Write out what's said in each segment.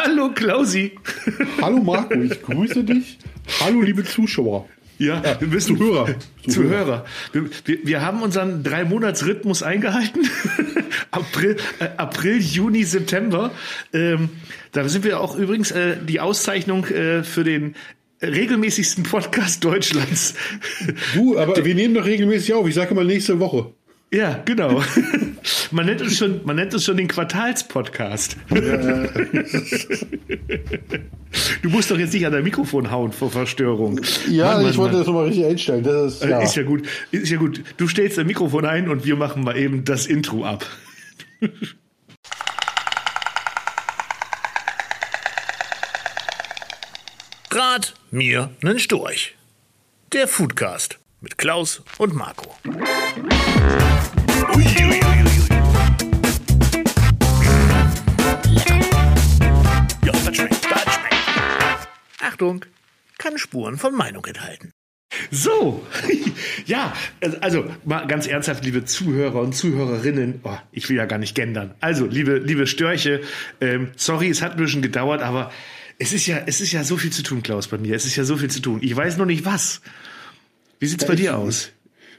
Hallo Klausi. Hallo Marco, ich grüße dich. Hallo liebe Zuschauer. Ja, wir müssen Zuhörer. Wir haben unseren 3-Monats-Rhythmus eingehalten. April, Juni, September. Da sind wir auch übrigens die Auszeichnung für den regelmäßigsten Podcast Deutschlands. Du, aber wir nehmen doch regelmäßig auf. Ich sage mal nächste Woche. Ja, genau. Man nennt es schon den Quartalspodcast. Du musst doch jetzt nicht an dein Mikrofon hauen vor Verstörung. Ja, ich wollte das nochmal richtig einstellen. Das ist, ja. Ist ja gut. Du stellst dein Mikrofon ein und wir machen mal eben das Intro ab. Rat mir nen Storch. Der Foodcast mit Klaus und Marco. Ja, das schmeckt. Achtung, kann Spuren von Meinung enthalten. So, ja, also mal ganz ernsthaft, liebe Zuhörer und Zuhörerinnen, ich will ja gar nicht gendern. Also, liebe Störche, sorry, es hat ein bisschen gedauert, aber es ist ja so viel zu tun, Klaus, bei mir. Es ist ja so viel zu tun. Ich weiß noch nicht was. Wie sieht's bei dir aus?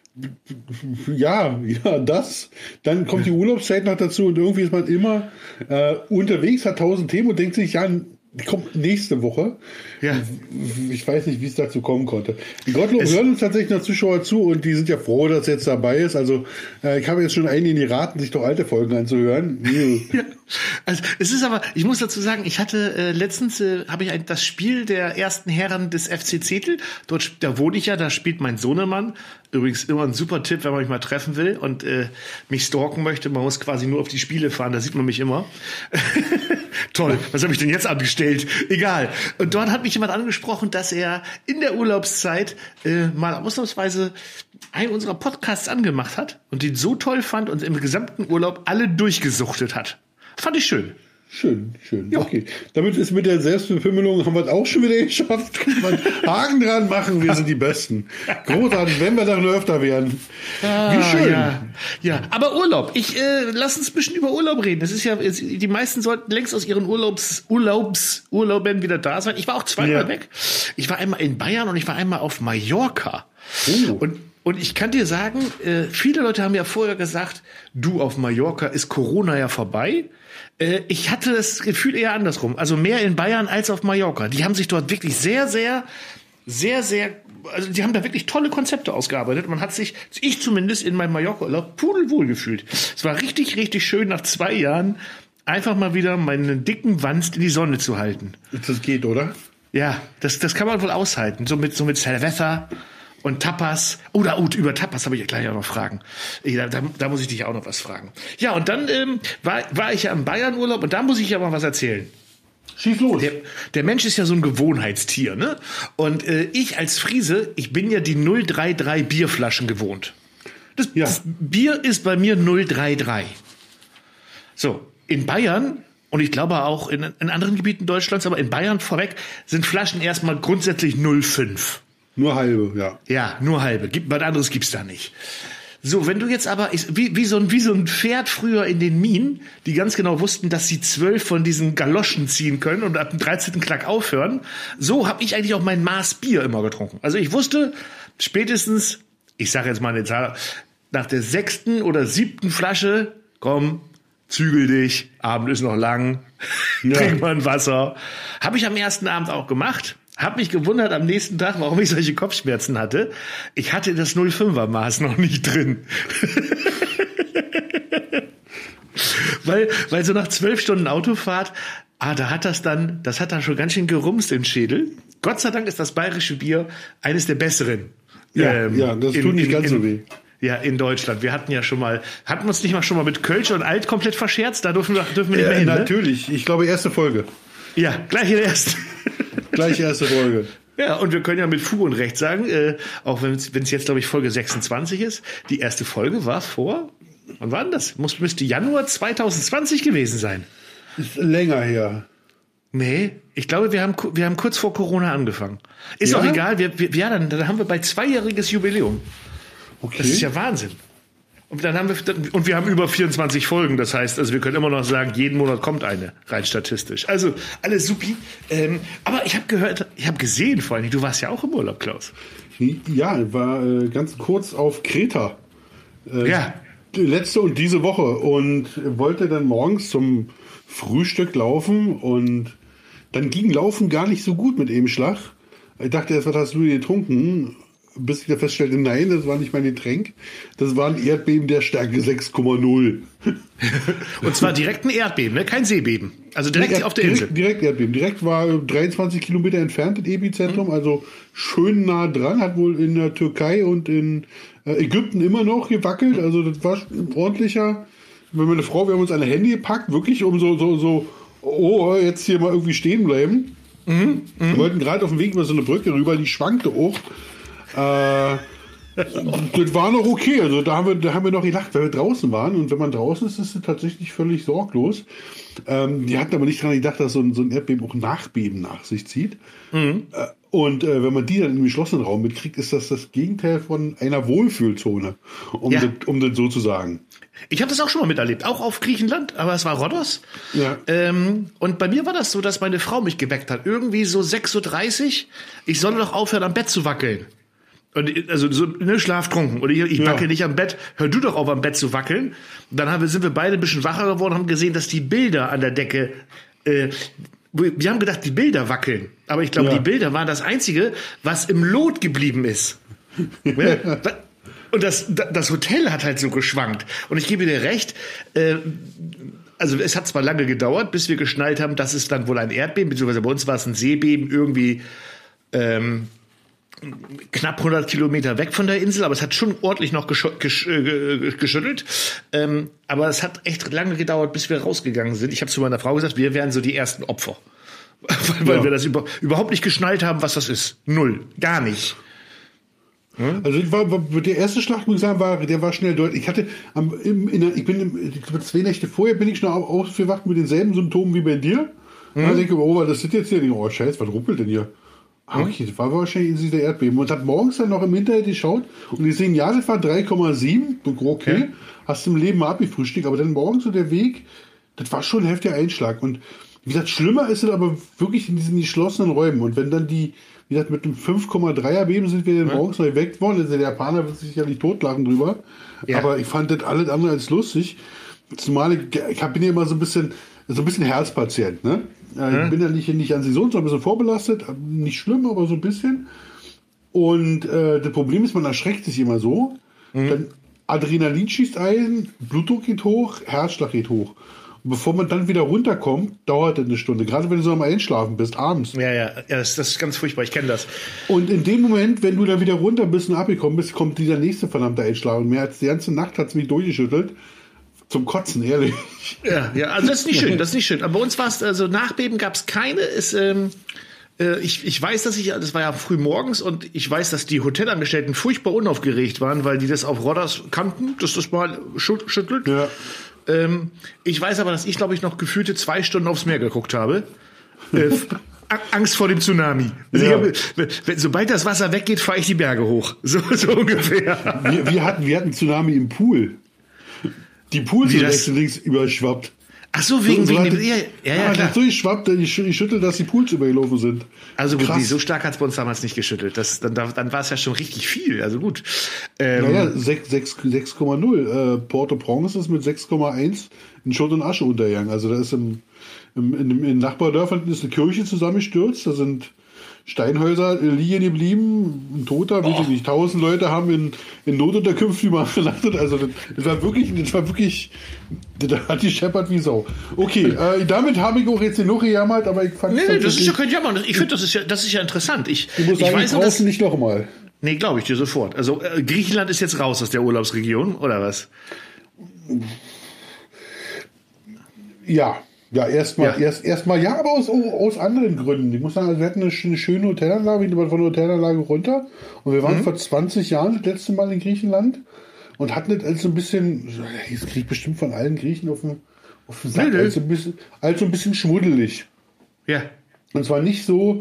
Ja, das. Dann kommt die Urlaubszeit noch dazu und irgendwie ist man immer unterwegs, hat 1000 Themen und denkt sich, ja, die kommt nächste Woche. Ja. Ich weiß nicht, wie es dazu kommen konnte. Die Gottlob hören uns tatsächlich noch Zuschauer zu und die sind ja froh, dass jetzt dabei ist. Also ich habe jetzt schon einige geraten, sich doch alte Folgen anzuhören. Ja. Also es ist aber, ich muss dazu sagen, ich hatte letztens habe ich das Spiel der ersten Herren des FC Zetel. Da wohne ich ja, da spielt mein Sohnemann. Übrigens immer ein super Tipp, wenn man mich mal treffen will und mich stalken möchte. Man muss quasi nur auf die Spiele fahren, da sieht man mich immer. Toll, was habe ich denn jetzt angestellt? Egal. Und dort hat mich jemand angesprochen, dass er in der Urlaubszeit mal ausnahmsweise einen unserer Podcasts angemacht hat und den so toll fand und im gesamten Urlaub alle durchgesuchtet hat. Fand ich schön. Schön. Ja. Okay. Damit ist mit der Selbstbefimmelung haben wir es auch schon wieder geschafft. Kann man Haken dran machen, wir sind die Besten. Großartig, wenn wir da nur öfter werden. Wie schön. Ja. Aber Urlaub. Lass uns ein bisschen über Urlaub reden. Das ist ja, die meisten sollten längst aus ihren Urlauben wieder da sein. Ich war auch zweimal weg. Ich war einmal in Bayern und ich war einmal auf Mallorca. Oh. Und ich kann dir sagen, viele Leute haben ja vorher gesagt, du, auf Mallorca ist Corona ja vorbei. Ich hatte das Gefühl eher andersrum. Also mehr in Bayern als auf Mallorca. Die haben sich dort wirklich sehr, also die haben da wirklich tolle Konzepte ausgearbeitet. Man hat sich, ich zumindest in meinem Mallorca-Urlaub, pudelwohl gefühlt. Es war richtig, richtig schön, nach 2 Jahren einfach mal wieder meinen dicken Wanst in die Sonne zu halten. Das geht, oder? Ja, das kann man wohl aushalten. So mit Cerveza und Tapas. Über Tapas habe ich ja gleich auch noch Fragen. Da muss ich dich auch noch was fragen. Ja, und dann war ich ja im Bayern-Urlaub und da muss ich ja mal was erzählen. Schieß los. Der Mensch ist ja so ein Gewohnheitstier, ne? Und ich als Friese, ich bin ja die 033 Bierflaschen gewohnt. Das Bier ist bei mir 033. So, in Bayern, und ich glaube auch in anderen Gebieten Deutschlands, aber in Bayern vorweg, sind Flaschen erstmal grundsätzlich 05. Nur halbe, ja. Ja, nur halbe. Was anderes gibt's da nicht. So, wenn du jetzt aber, wie so ein Pferd früher in den Minen, die ganz genau wussten, dass sie 12 von diesen Galoschen ziehen können und ab dem 13. Klack aufhören, so habe ich eigentlich auch mein Maß Bier immer getrunken. Also ich wusste spätestens, ich sage jetzt mal eine Zahl, nach der 6. oder 7. Flasche, komm, zügel dich, Abend ist noch lang, trink mal ein Wasser. Habe ich am ersten Abend auch gemacht. Hab mich gewundert am nächsten Tag, warum ich solche Kopfschmerzen hatte. Ich hatte das 05er Maß noch nicht drin. weil so nach 12 Stunden Autofahrt, das hat dann schon ganz schön gerumst im Schädel. Gott sei Dank ist das bayerische Bier eines der besseren. Ja, das tut nicht ganz so weh. Ja, in Deutschland. Wir hatten uns nicht mal schon mal mit Kölsch und Alt komplett verscherzt? Da dürfen wir nicht mehr hin, ne? Natürlich. Ich glaube, erste Folge. Ja, gleich in der ersten. Gleich erste Folge. Ja, und wir können ja mit Fug und Recht sagen, auch wenn es jetzt, glaube ich, Folge 26 ist, die erste Folge war wann war denn das? Müsste Januar 2020 gewesen sein. Ist länger her. Nee, ich glaube, wir haben kurz vor Corona angefangen. Ist auch egal, dann haben wir bald 2-jähriges Jubiläum. Okay. Das ist ja Wahnsinn. Und wir haben über 24 Folgen, das heißt, also wir können immer noch sagen, jeden Monat kommt eine, rein statistisch. Also alles supi. Aber ich habe gesehen vor allem, du warst ja auch im Urlaub, Klaus. Ja, ich war ganz kurz auf Kreta. Ja. Letzte und diese Woche und wollte dann morgens zum Frühstück laufen und dann ging Laufen gar nicht so gut mit einem Schlag. Ich dachte erst, was hast du getrunken? Bis ich da feststellte, nein, das war nicht mein Getränk. Das war ein Erdbeben der Stärke 6,0. Und zwar direkt ein Erdbeben, ne? Kein Seebeben. Also direkt auf der Insel. Direkt Erdbeben. Direkt war 23 Kilometer entfernt das Epizentrum, also schön nah dran. Hat wohl in der Türkei und in Ägypten immer noch gewackelt. Also das war ein ordentlicher. Meine Frau, wir haben uns an ein Handy gepackt, wirklich um jetzt hier mal irgendwie stehen bleiben. Wir wollten gerade auf dem Weg über so eine Brücke rüber, die schwankte auch. Das war noch okay, also da haben wir noch gelacht, weil wir draußen waren und wenn man draußen ist, ist es tatsächlich völlig sorglos. Die hatten aber nicht daran gedacht, dass so ein Erdbeben auch Nachbeben nach sich zieht. Und wenn man die dann im geschlossenen Raum mitkriegt, ist das Gegenteil von einer Wohlfühlzone, um das so zu sagen. Ich habe das auch schon mal miterlebt, auch auf Griechenland, aber es war Rhodos. Ja. Und bei mir war das so, dass meine Frau mich geweckt hat, irgendwie so 6:30 Uhr, ich solle doch aufhören, am Bett zu wackeln. Und also so schlaftrunken. Und ich wackel nicht am Bett, hör du doch auf, am Bett zu wackeln. Und dann sind wir beide ein bisschen wacher geworden und haben gesehen, dass die Bilder an der Decke, wir haben gedacht, die Bilder wackeln. Aber ich glaube, die Bilder waren das Einzige, was im Lot geblieben ist. Und das Hotel hat halt so geschwankt. Und ich gebe dir recht, also es hat zwar lange gedauert, bis wir geschnallt haben, dass es dann wohl ein Erdbeben, beziehungsweise bei uns war es ein Seebeben, irgendwie knapp 100 Kilometer weg von der Insel, aber es hat schon ordentlich noch geschüttelt. Aber es hat echt lange gedauert, bis wir rausgegangen sind. Ich habe zu meiner Frau gesagt, wir wären so die ersten Opfer. Weil wir das überhaupt nicht geschnallt haben, was das ist. Null. Gar nicht. Also der erste Schlag, muss ich sagen, der war schnell deutlich. Ich hatte ich bin 2 Nächte vorher bin ich schon aufgewacht mit denselben Symptomen wie bei dir. Und denke, was ist das jetzt hier? Oh, Scheiße, was ruppelt denn hier? Okay, das war wahrscheinlich der Erdbeben. Und habe morgens dann noch im Internet geschaut und gesehen, ja, das war 3,7. Okay, hast du im Leben mal abgefrühstückt, aber dann morgens so der Weg, das war schon ein heftiger Einschlag. Und wie gesagt, schlimmer ist es aber wirklich in diesen geschlossenen Räumen. Und wenn dann wie gesagt, mit dem 5,3er Beben sind wir dann morgens noch geweckt worden. Also der Japaner wird sich sicherlich totlachen drüber. Ja. Aber ich fand das alles andere als lustig. Zumal ich bin ja immer so ein bisschen Herzpatient, ne? Ich bin ja nicht an Saison, sondern ein bisschen vorbelastet. Nicht schlimm, aber so ein bisschen. Und das Problem ist, man erschreckt sich immer so. Dann Adrenalin schießt ein, Blutdruck geht hoch, Herzschlag geht hoch. Und bevor man dann wieder runterkommt, dauert das eine Stunde. Gerade wenn du so am Einschlafen bist, abends. Ja, das ist ganz furchtbar, ich kenne das. Und in dem Moment, wenn du da wieder runter bist und abgekommen bist, kommt dieser nächste verdammte Einschlag. Und mehr als die ganze Nacht hat es mich durchgeschüttelt. Zum Kotzen, ehrlich. Ja, also das ist nicht schön, das ist nicht schön. Aber bei uns war es, also Nachbeben gab es keine. Ich weiß, das war ja früh morgens und ich weiß, dass die Hotelangestellten furchtbar unaufgeregt waren, weil die das auf Rhodos kannten, dass das mal schüttelt. Ja. Ich weiß aber, dass ich, glaube ich, noch gefühlte 2 Stunden aufs Meer geguckt habe. Angst vor dem Tsunami. Ja. Sobald das Wasser weggeht, fahre ich die Berge hoch. So ungefähr. Wir hatten Tsunami im Pool. Die Pools sind rechts und links überschwappt. Ach so, wegen dem... Ja, klar. So geschwappt, ich schüttel, dass die Pools übergelaufen sind. Also gut, so stark hat es bei uns damals nicht geschüttelt. Dann war es ja schon richtig viel. Also gut. 6,0. Port-au-Prince ist mit 6,1 in Schutt und Asche untergegangen. Also da ist in Nachbardörfern ist eine Kirche zusammengestürzt. Da sind Steinhäuser liegen geblieben, ein Toter, weiß ich nicht, 1000 Leute haben in Notunterkünften übernachtet. Also das war wirklich, da hat die scheppert wie Sau. Okay, damit habe ich auch jetzt genug gejammert, aber ich fand... Nee, das ist ja kein Jammer. Ich finde, das ist ja interessant. Ich muss sagen, ich weiß nicht nochmal. Nee, glaube ich dir sofort. Also Griechenland ist jetzt raus aus der Urlaubsregion, oder was? Ja, erstmal, aber aus anderen Gründen. Ich muss sagen, also wir hatten eine schöne Hotelanlage, wir sind von der Hotelanlage runter und wir waren vor 20 Jahren das letzte Mal in Griechenland und hatten das als so ein bisschen, das krieg ich bestimmt von allen Griechen auf den Sack, als so ein bisschen schmuddelig. Ja. Und zwar nicht so,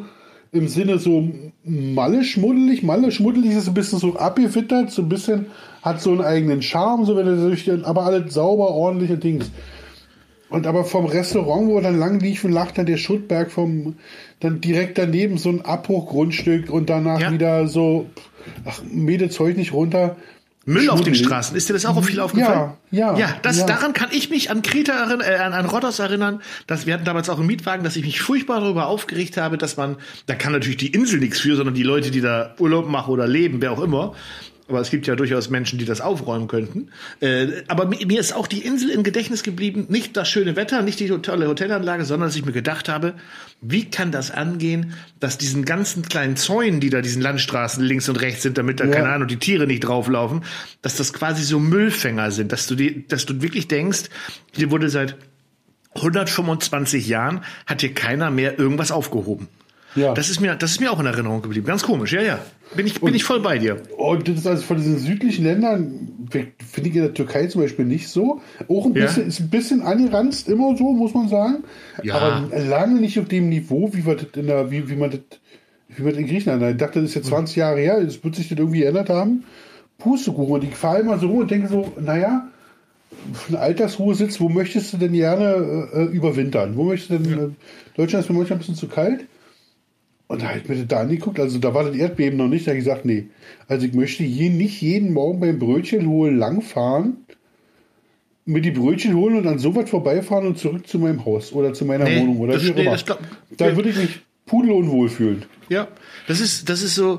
im Sinne so Malle-schmuddelig. Malle-schmuddelig ist ein bisschen so abgewittert, so ein bisschen hat so einen eigenen Charme, so wenn er durch, aber alles sauber, ordentliche Dings. Und aber vom Restaurant, wo wir dann lang liefen, lag dann der Schuttberg dann direkt daneben so ein Abbruchgrundstück und danach wieder so, Meter Zeug nicht runter. Müll auf den Straßen. Ist dir das auch viel aufgefallen? Ja. Daran kann ich mich an Kreta erinnern, an Rhodos erinnern, wir hatten damals auch einen Mietwagen, dass ich mich furchtbar darüber aufgeregt habe, dass da kann natürlich die Insel nichts für, sondern die Leute, die da Urlaub machen oder leben, wer auch immer. Aber es gibt ja durchaus Menschen, die das aufräumen könnten. Aber mir ist auch die Insel im Gedächtnis geblieben. Nicht das schöne Wetter, nicht die tolle Hotelanlage, sondern dass ich mir gedacht habe, wie kann das angehen, dass diesen ganzen kleinen Zäunen, die da diesen Landstraßen links und rechts sind, damit da, keine Ahnung, die Tiere nicht drauflaufen, dass das quasi so Müllfänger sind. Dass du wirklich denkst, hier wurde seit 125 Jahren, hat hier keiner mehr irgendwas aufgehoben. Ja. Das ist mir auch in Erinnerung geblieben. Ganz komisch, ja. Bin ich voll bei dir. Und das ist also von diesen südlichen Ländern, finde ich in der Türkei zum Beispiel nicht so. Auch ist ein bisschen angeranzt, immer so, muss man sagen. Ja. Aber lange nicht auf dem Niveau, wie man das in Griechenland. Ich dachte, das ist jetzt 20 Jahre her, das wird sich das irgendwie geändert haben. Pustekuchen. Und ich fahre immer so rum und denke so, naja, für eine Altersruhe sitzt, wo möchtest du denn gerne überwintern? Wo möchtest du denn, Deutschland ist mir manchmal ein bisschen zu kalt. Und da habe ich mir das da angeguckt, also da war das Erdbeben noch nicht, da habe ich gesagt, nee, also ich möchte hier nicht jeden Morgen beim Brötchen holen langfahren, mir die Brötchen holen und an so weit vorbeifahren und zurück zu meinem Haus oder zu meiner Wohnung oder wie auch immer. Da würde ich mich pudelunwohl fühlen. Ja, das ist so,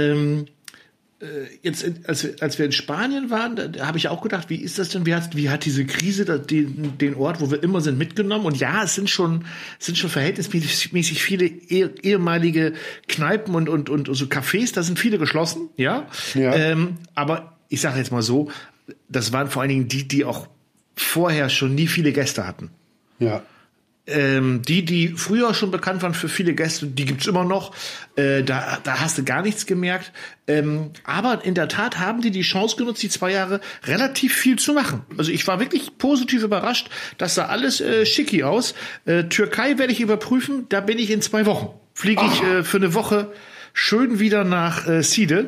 jetzt, als wir in Spanien waren, da habe ich auch gedacht, wie ist das denn? Wie hat diese Krise den Ort, wo wir immer sind, mitgenommen? Und ja, es sind schon verhältnismäßig viele ehemalige Kneipen und so Cafés, da sind viele geschlossen, ja. Aber ich sage jetzt mal so, das waren vor allen Dingen die auch vorher schon nie viele Gäste hatten. Ja. Die früher schon bekannt waren für viele Gäste, die gibt's immer noch. Da hast du gar nichts gemerkt. Aber in der Tat haben die Chance genutzt, die 2 Jahre relativ viel zu machen. Also ich war wirklich positiv überrascht. Das sah alles schicki aus. Türkei werde ich überprüfen. Da bin ich in 2 Wochen. Fliege ich für eine Woche schön wieder nach Side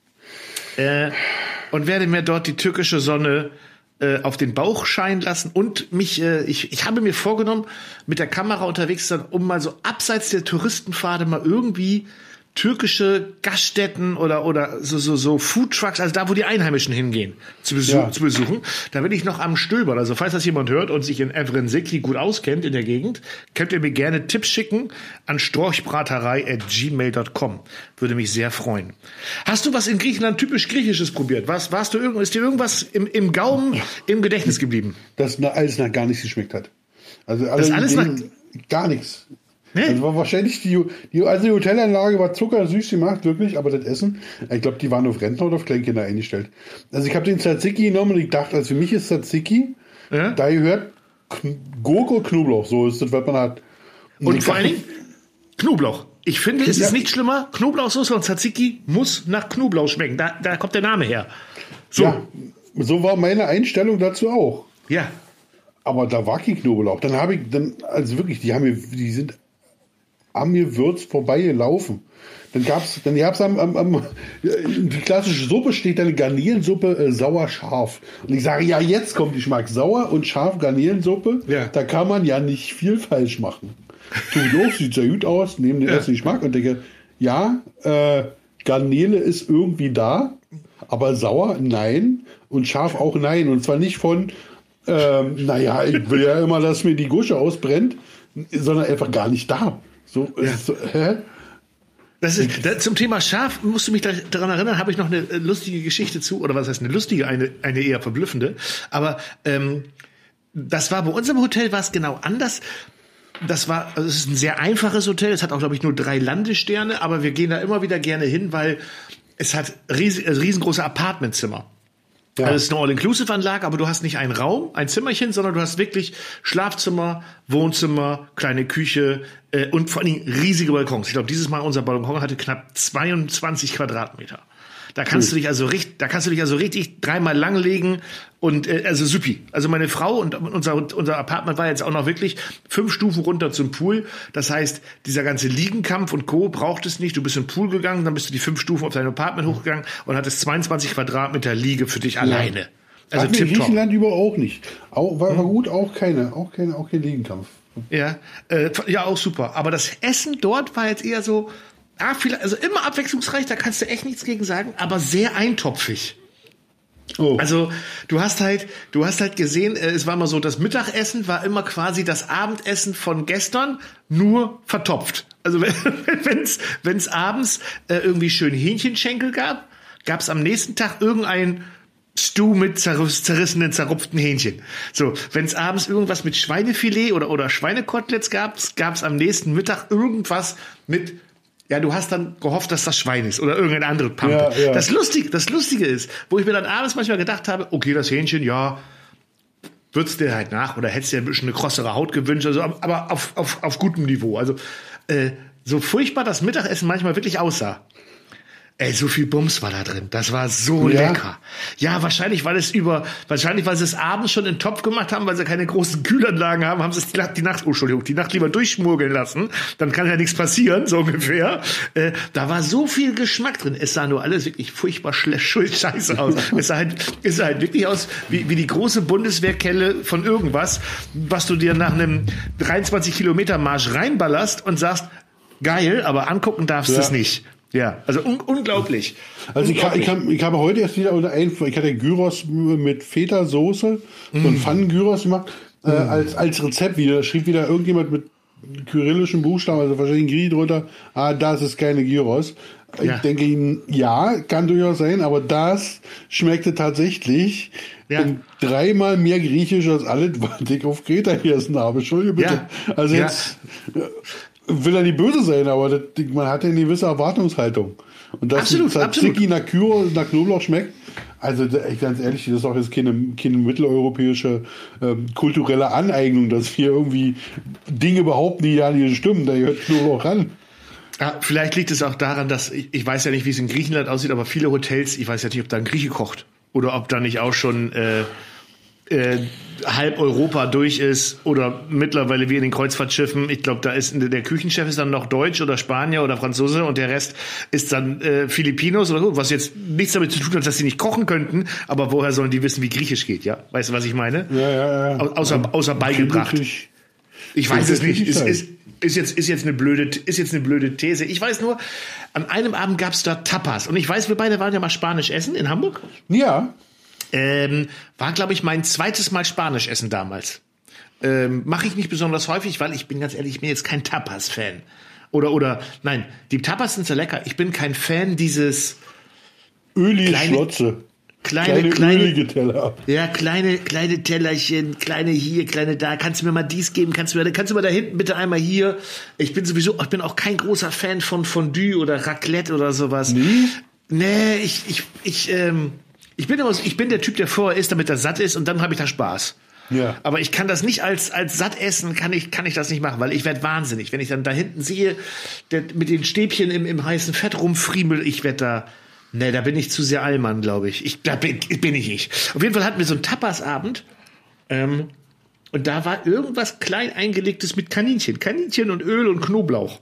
und werde mir dort die türkische Sonne auf den Bauch scheinen lassen und ich habe mir vorgenommen, mit der Kamera unterwegs zu sein, um mal so abseits der Touristenpfade mal irgendwie türkische Gaststätten oder so Foodtrucks, also da, wo die Einheimischen hingehen, zu besuchen. Da bin ich noch am Stöbern. Also falls das jemand hört und sich in Evrensikli gut auskennt in der Gegend, könnt ihr mir gerne Tipps schicken an storchbraterei@gmail.com. Würde mich sehr freuen. Hast du was in Griechenland typisch Griechisches probiert? Ist dir irgendwas im Gaumen im Gedächtnis geblieben? Das alles nach gar nichts geschmeckt hat. Also alles nach gar nichts. Nee. Also war wahrscheinlich die Hotelanlage war zuckersüß gemacht, wirklich, aber das Essen, ich glaube, die waren auf Rentner oder auf Kleinkinder eingestellt. Also ich habe den Tzatziki genommen und ich dachte, also für mich ist Tzatziki, da gehört Gurke und Knoblauch, so ist das, was man hat. Und vor allen Dingen Knoblauch. Ich finde, es ist nicht schlimmer, Knoblauchsoße und Tzatziki muss nach Knoblauch schmecken. Da kommt der Name her. So. Ja, so war meine Einstellung dazu auch. Ja. Aber da war kein Knoblauch. Also wirklich, die sind am Gewürz vorbeigelaufen. Dann gab's die klassische Suppe steht dann Garnelensuppe sauer-scharf. Und ich sage, ja, jetzt kommt Geschmack. Sauer und scharf Garnelensuppe. Ja. Da kann man ja nicht viel falsch machen. Sieht sehr gut aus, neben dem ersten Geschmack und denke, Garnele ist irgendwie da, aber sauer, nein. Und scharf auch nein. Und zwar nicht von, ich will ja immer, dass mir die Gusche ausbrennt, sondern einfach gar nicht da. Zum Thema scharf musst du mich daran erinnern, habe ich noch eine lustige Geschichte zu, oder was heißt eine lustige, eine eher verblüffende. Aber das war bei uns im Hotel, war es genau anders. Es ist ein sehr einfaches Hotel, es hat auch, glaube ich, nur 3 Landesterne, aber wir gehen da immer wieder gerne hin, weil es hat riesengroße Apartmentzimmer. Ja. Also es ist eine All-Inclusive-Anlage, aber du hast nicht einen Raum, ein Zimmerchen, sondern du hast wirklich Schlafzimmer, Wohnzimmer, kleine Küche und vor allen Dingen riesige Balkons. Ich glaube, dieses Mal unser Balkon hatte knapp 22 Quadratmeter. Da kannst du dich also richtig dreimal langlegen und also supi. Also meine Frau und unser Apartment war jetzt auch noch wirklich 5 Stufen runter zum Pool. Das heißt, dieser ganze Liegenkampf und Co. braucht es nicht. Du bist in den Pool gegangen, dann bist du die 5 Stufen auf dein Apartment hochgegangen und hattest 22 Quadratmeter Liege für dich alleine. Also in Griechenland über auch nicht. War gut, auch kein Liegenkampf. Ja, ja, auch super. Aber das Essen dort war jetzt eher so, also immer abwechslungsreich, da kannst du echt nichts gegen sagen, aber sehr eintopfig. Oh. Also du hast halt gesehen, es war immer so, das Mittagessen war immer quasi das Abendessen von gestern, nur vertopft. Also wenn's abends irgendwie schön Hähnchenschenkel gab es am nächsten Tag irgendein Stew mit zerrissenen, zerrupften Hähnchen. So, wenn es abends irgendwas mit Schweinefilet oder Schweinekoteletts gab es am nächsten Mittag irgendwas mit, ja, du hast dann gehofft, dass das Schwein ist oder irgendeine andere Pampe. Ja. Das Lustige ist, wo ich mir dann abends manchmal gedacht habe, okay, das Hähnchen, ja, würzt dir halt nach oder hättest dir ein bisschen eine krossere Haut gewünscht, also, aber auf gutem Niveau. Also, so furchtbar das Mittagessen manchmal wirklich aussah. Ey, so viel Bums war da drin. Das war so lecker. Ja, wahrscheinlich, weil sie es abends schon in den Topf gemacht haben, weil sie keine großen Kühlanlagen haben sie es die Nacht lieber durchschmuggeln lassen. Dann kann ja nichts passieren, so ungefähr. Da war so viel Geschmack drin. Es sah nur alles wirklich furchtbar scheiße aus. Es sah halt wirklich aus wie die große Bundeswehrkelle von irgendwas, was du dir nach einem 23 Kilometer Marsch reinballerst und sagst, geil, aber angucken darfst du es nicht. Ja, also unglaublich. Also ich habe heute erst wieder ich hatte Gyros mit Feta-Soße, so ein Pfannengyros gemacht, als Rezept wieder. Da schrieb wieder irgendjemand mit kyrillischen Buchstaben, also wahrscheinlich Grieche drunter, das ist keine Gyros. Ich denke Ihnen, ja, kann durchaus sein, aber das schmeckte tatsächlich 3-mal mehr griechisch als alles, was ich auf Kreta gegessen habe. Entschuldige bitte. Ja. Also jetzt will er nicht böse sein, aber man hat ja eine gewisse Erwartungshaltung. Und dass Tzatziki nach Knoblauch schmeckt, also ganz ehrlich, das ist auch jetzt keine mitteleuropäische kulturelle Aneignung, dass wir irgendwie Dinge behaupten, die ja nicht stimmen. Da gehört Knoblauch ran. Ja, vielleicht liegt es auch daran, dass ich weiß ja nicht, wie es in Griechenland aussieht, aber viele Hotels, ich weiß ja nicht, ob da ein Grieche kocht oder ob da nicht auch schon halb Europa durch ist oder mittlerweile wie in den Kreuzfahrtschiffen. Ich glaube, da ist der Küchenchef ist dann noch Deutsch oder Spanier oder Franzose und der Rest ist dann Filipinos oder so, was jetzt nichts damit zu tun hat, dass sie nicht kochen könnten, aber woher sollen die wissen, wie Griechisch geht, ja? Weißt du, was ich meine? Ja. Außer beigebracht. Ich weiß es nicht. Ist jetzt eine blöde These. Ich weiß nur, an einem Abend gab es da Tapas und ich weiß, wir beide waren ja mal Spanisch essen in Hamburg. Ja. War, glaube ich, mein zweites Mal Spanisch essen damals. Mache ich nicht besonders häufig, weil ich bin ganz ehrlich, ich bin jetzt kein Tapas-Fan. Nein, die Tapas sind so lecker. Ich bin kein Fan dieses ölige Schlotze. Kleine ölige Teller. Ja, kleine Tellerchen, kleine hier, kleine da. Kannst du mir mal dies geben? Kannst du mir da hinten bitte einmal hier? Ich bin auch kein großer Fan von Fondue oder Raclette oder sowas. Nee, ich bin der Typ, der vorher isst, damit er satt ist und dann habe ich da Spaß. Ja. Aber ich kann das nicht als satt essen, kann ich das nicht machen, weil ich werde wahnsinnig. Wenn ich dann da hinten sehe, der mit den Stäbchen im heißen Fett rumfriemel, da bin ich zu sehr Allmann, glaube ich. Bin ich nicht. Auf jeden Fall hatten wir so einen Tapas-Abend und da war irgendwas klein eingelegtes mit Kaninchen und Öl und Knoblauch.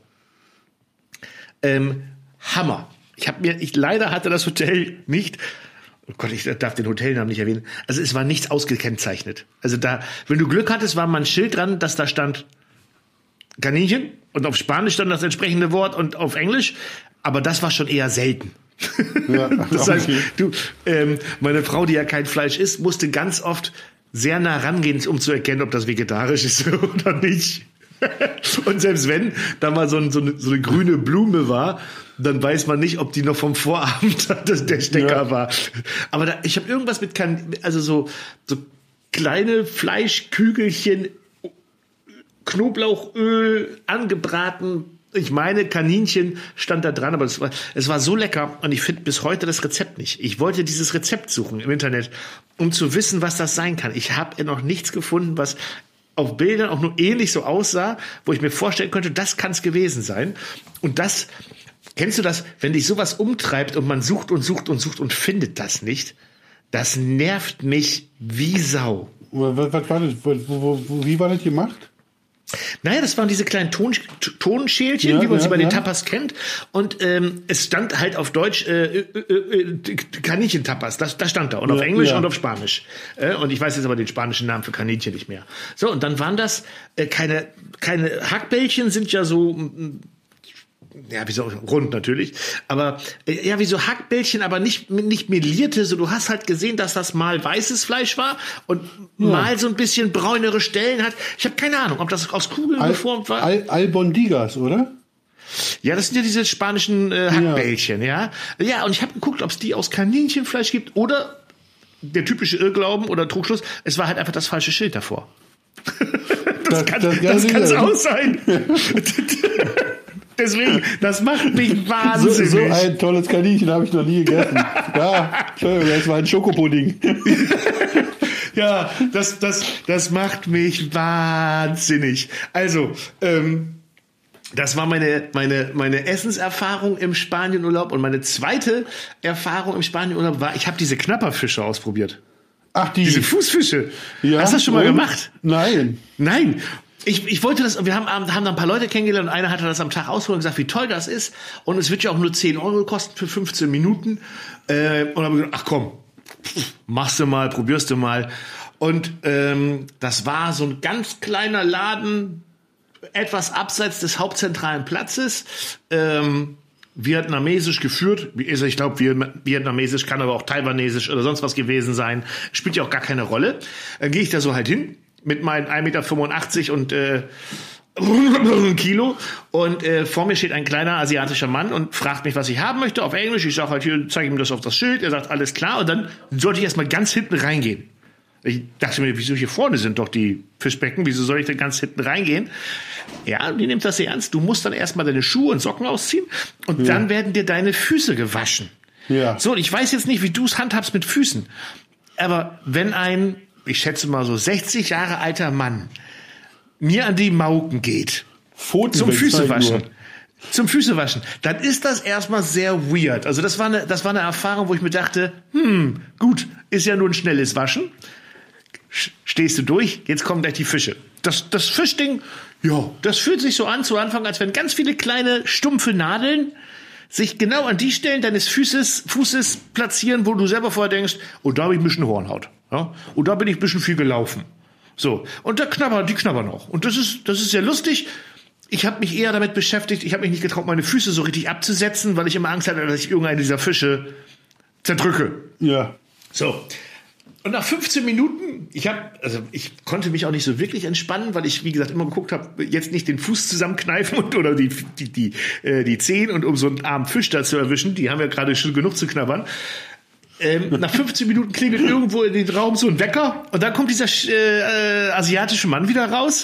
Hammer. Leider hatte das Hotel nicht. Oh Gott, ich darf den Hotelnamen nicht erwähnen. Also es war nichts ausgekennzeichnet. Also wenn du Glück hattest, war mal ein Schild dran, dass da stand Kaninchen und auf Spanisch stand das entsprechende Wort und auf Englisch. Aber das war schon eher selten. Ja, das heißt, meine Frau, die ja kein Fleisch isst, musste ganz oft sehr nah rangehen, um zu erkennen, ob das vegetarisch ist oder nicht. Und selbst wenn da mal so eine grüne Blume war, dann weiß man nicht, ob die noch vom Vorabend der Stecker war. Aber ich habe irgendwas mit so kleine Fleischkügelchen, Knoblauchöl angebraten. Ich meine, Kaninchen stand da dran, aber es war so lecker und ich finde bis heute das Rezept nicht. Ich wollte dieses Rezept suchen im Internet, um zu wissen, was das sein kann. Ich habe noch nichts gefunden, was auf Bildern auch nur ähnlich so aussah, wo ich mir vorstellen könnte, das kann es gewesen sein. Und das Kennst du das, wenn dich sowas umtreibt und man sucht und sucht und sucht und findet das nicht? Das nervt mich wie Sau. Was war das? Wie war das gemacht? Naja, das waren diese kleinen Tonschälchen, wie man sie bei den Tapas kennt. Und es stand halt auf Deutsch Kaninchen-Tapas. Das stand da. Und auf Englisch und auf Spanisch. Und ich weiß jetzt aber den spanischen Namen für Kaninchen nicht mehr. So, und dann waren das keine Hackbällchen, sind ja so... Ja, wie so rund natürlich, aber ja, wie so Hackbällchen, aber nicht melierte, so du hast halt gesehen, dass das mal weißes Fleisch war und mal so ein bisschen bräunere Stellen hat. Ich habe keine Ahnung, ob das aus Kugeln geformt war. Albondigas, oder? Ja, das sind ja diese spanischen Hackbällchen, ja. Ja, und ich habe geguckt, ob es die aus Kaninchenfleisch gibt oder der typische Irrglauben oder Trugschluss, es war halt einfach das falsche Schild davor. Das kann es auch sein. Deswegen, das macht mich wahnsinnig. So ein tolles Kaninchen habe ich noch nie gegessen. Ja, Entschuldigung, das war ein Schokopudding. Ja, das macht mich wahnsinnig. Also, das war meine Essenserfahrung im Spanienurlaub. Und meine zweite Erfahrung im Spanienurlaub war, ich habe diese Knapperfische ausprobiert. Ach, diese Fußfische. Ja, hast du das schon mal gemacht? Nein. Ich wollte das, wir haben da ein paar Leute kennengelernt und einer hatte das am Tag ausprobiert und gesagt, wie toll das ist. Und es wird ja auch nur 10 Euro kosten für 15 Minuten. Und dann habe ich gedacht, ach komm, machst du mal, probierst du mal. Und das war so ein ganz kleiner Laden, etwas abseits des hauptzentralen Platzes. Vietnamesisch geführt. Ich glaube, Vietnamesisch kann aber auch Taiwanesisch oder sonst was gewesen sein. Spielt ja auch gar keine Rolle. Dann gehe ich da so halt hin. Mit meinen 1,85 Meter und Kilo. Und vor mir steht ein kleiner asiatischer Mann und fragt mich, was ich haben möchte, auf Englisch. Ich sage halt hier, zeige ihm das auf das Schild. Er sagt, alles klar. Und dann sollte ich erstmal ganz hinten reingehen. Ich dachte mir, wieso hier vorne sind doch die Fischbecken? Wieso soll ich denn ganz hinten reingehen? Ja, die nimmt das sehr ernst. Du musst dann erstmal deine Schuhe und Socken ausziehen und dann werden dir deine Füße gewaschen. Ja. So, und ich weiß jetzt nicht, wie du es handhabst mit Füßen. Aber wenn ich schätze mal so 60 Jahre alter Mann mir an die Mauken geht, zum Füßewaschen, dann ist das erstmal sehr weird. Also das war eine Erfahrung, wo ich mir dachte, gut, ist ja nur ein schnelles Waschen. Stehst du durch, jetzt kommen gleich die Fische. Das Fischding, ja, das fühlt sich so an zu Anfang, als wenn ganz viele kleine stumpfe Nadeln sich genau an die Stellen deines Fußes platzieren, wo du selber vorher denkst, oh, da habe ich ein bisschen Hornhaut. Ja? Und da bin ich ein bisschen viel gelaufen. So. Und die knabbern auch. Und das ist sehr lustig. Ich habe mich eher damit beschäftigt, ich habe mich nicht getraut, meine Füße so richtig abzusetzen, weil ich immer Angst hatte, dass ich irgendeinen dieser Fische zerdrücke. Ja. So. Und nach 15 Minuten, ich konnte mich auch nicht so wirklich entspannen, weil ich, wie gesagt, immer geguckt habe, jetzt nicht den Fuß zusammenkneifen oder die Zehen und um so einen armen Fisch da zu erwischen, die haben ja gerade schon genug zu knabbern. Nach 15 Minuten klingelt irgendwo in den Raum so ein Wecker und dann kommt dieser asiatische Mann wieder raus.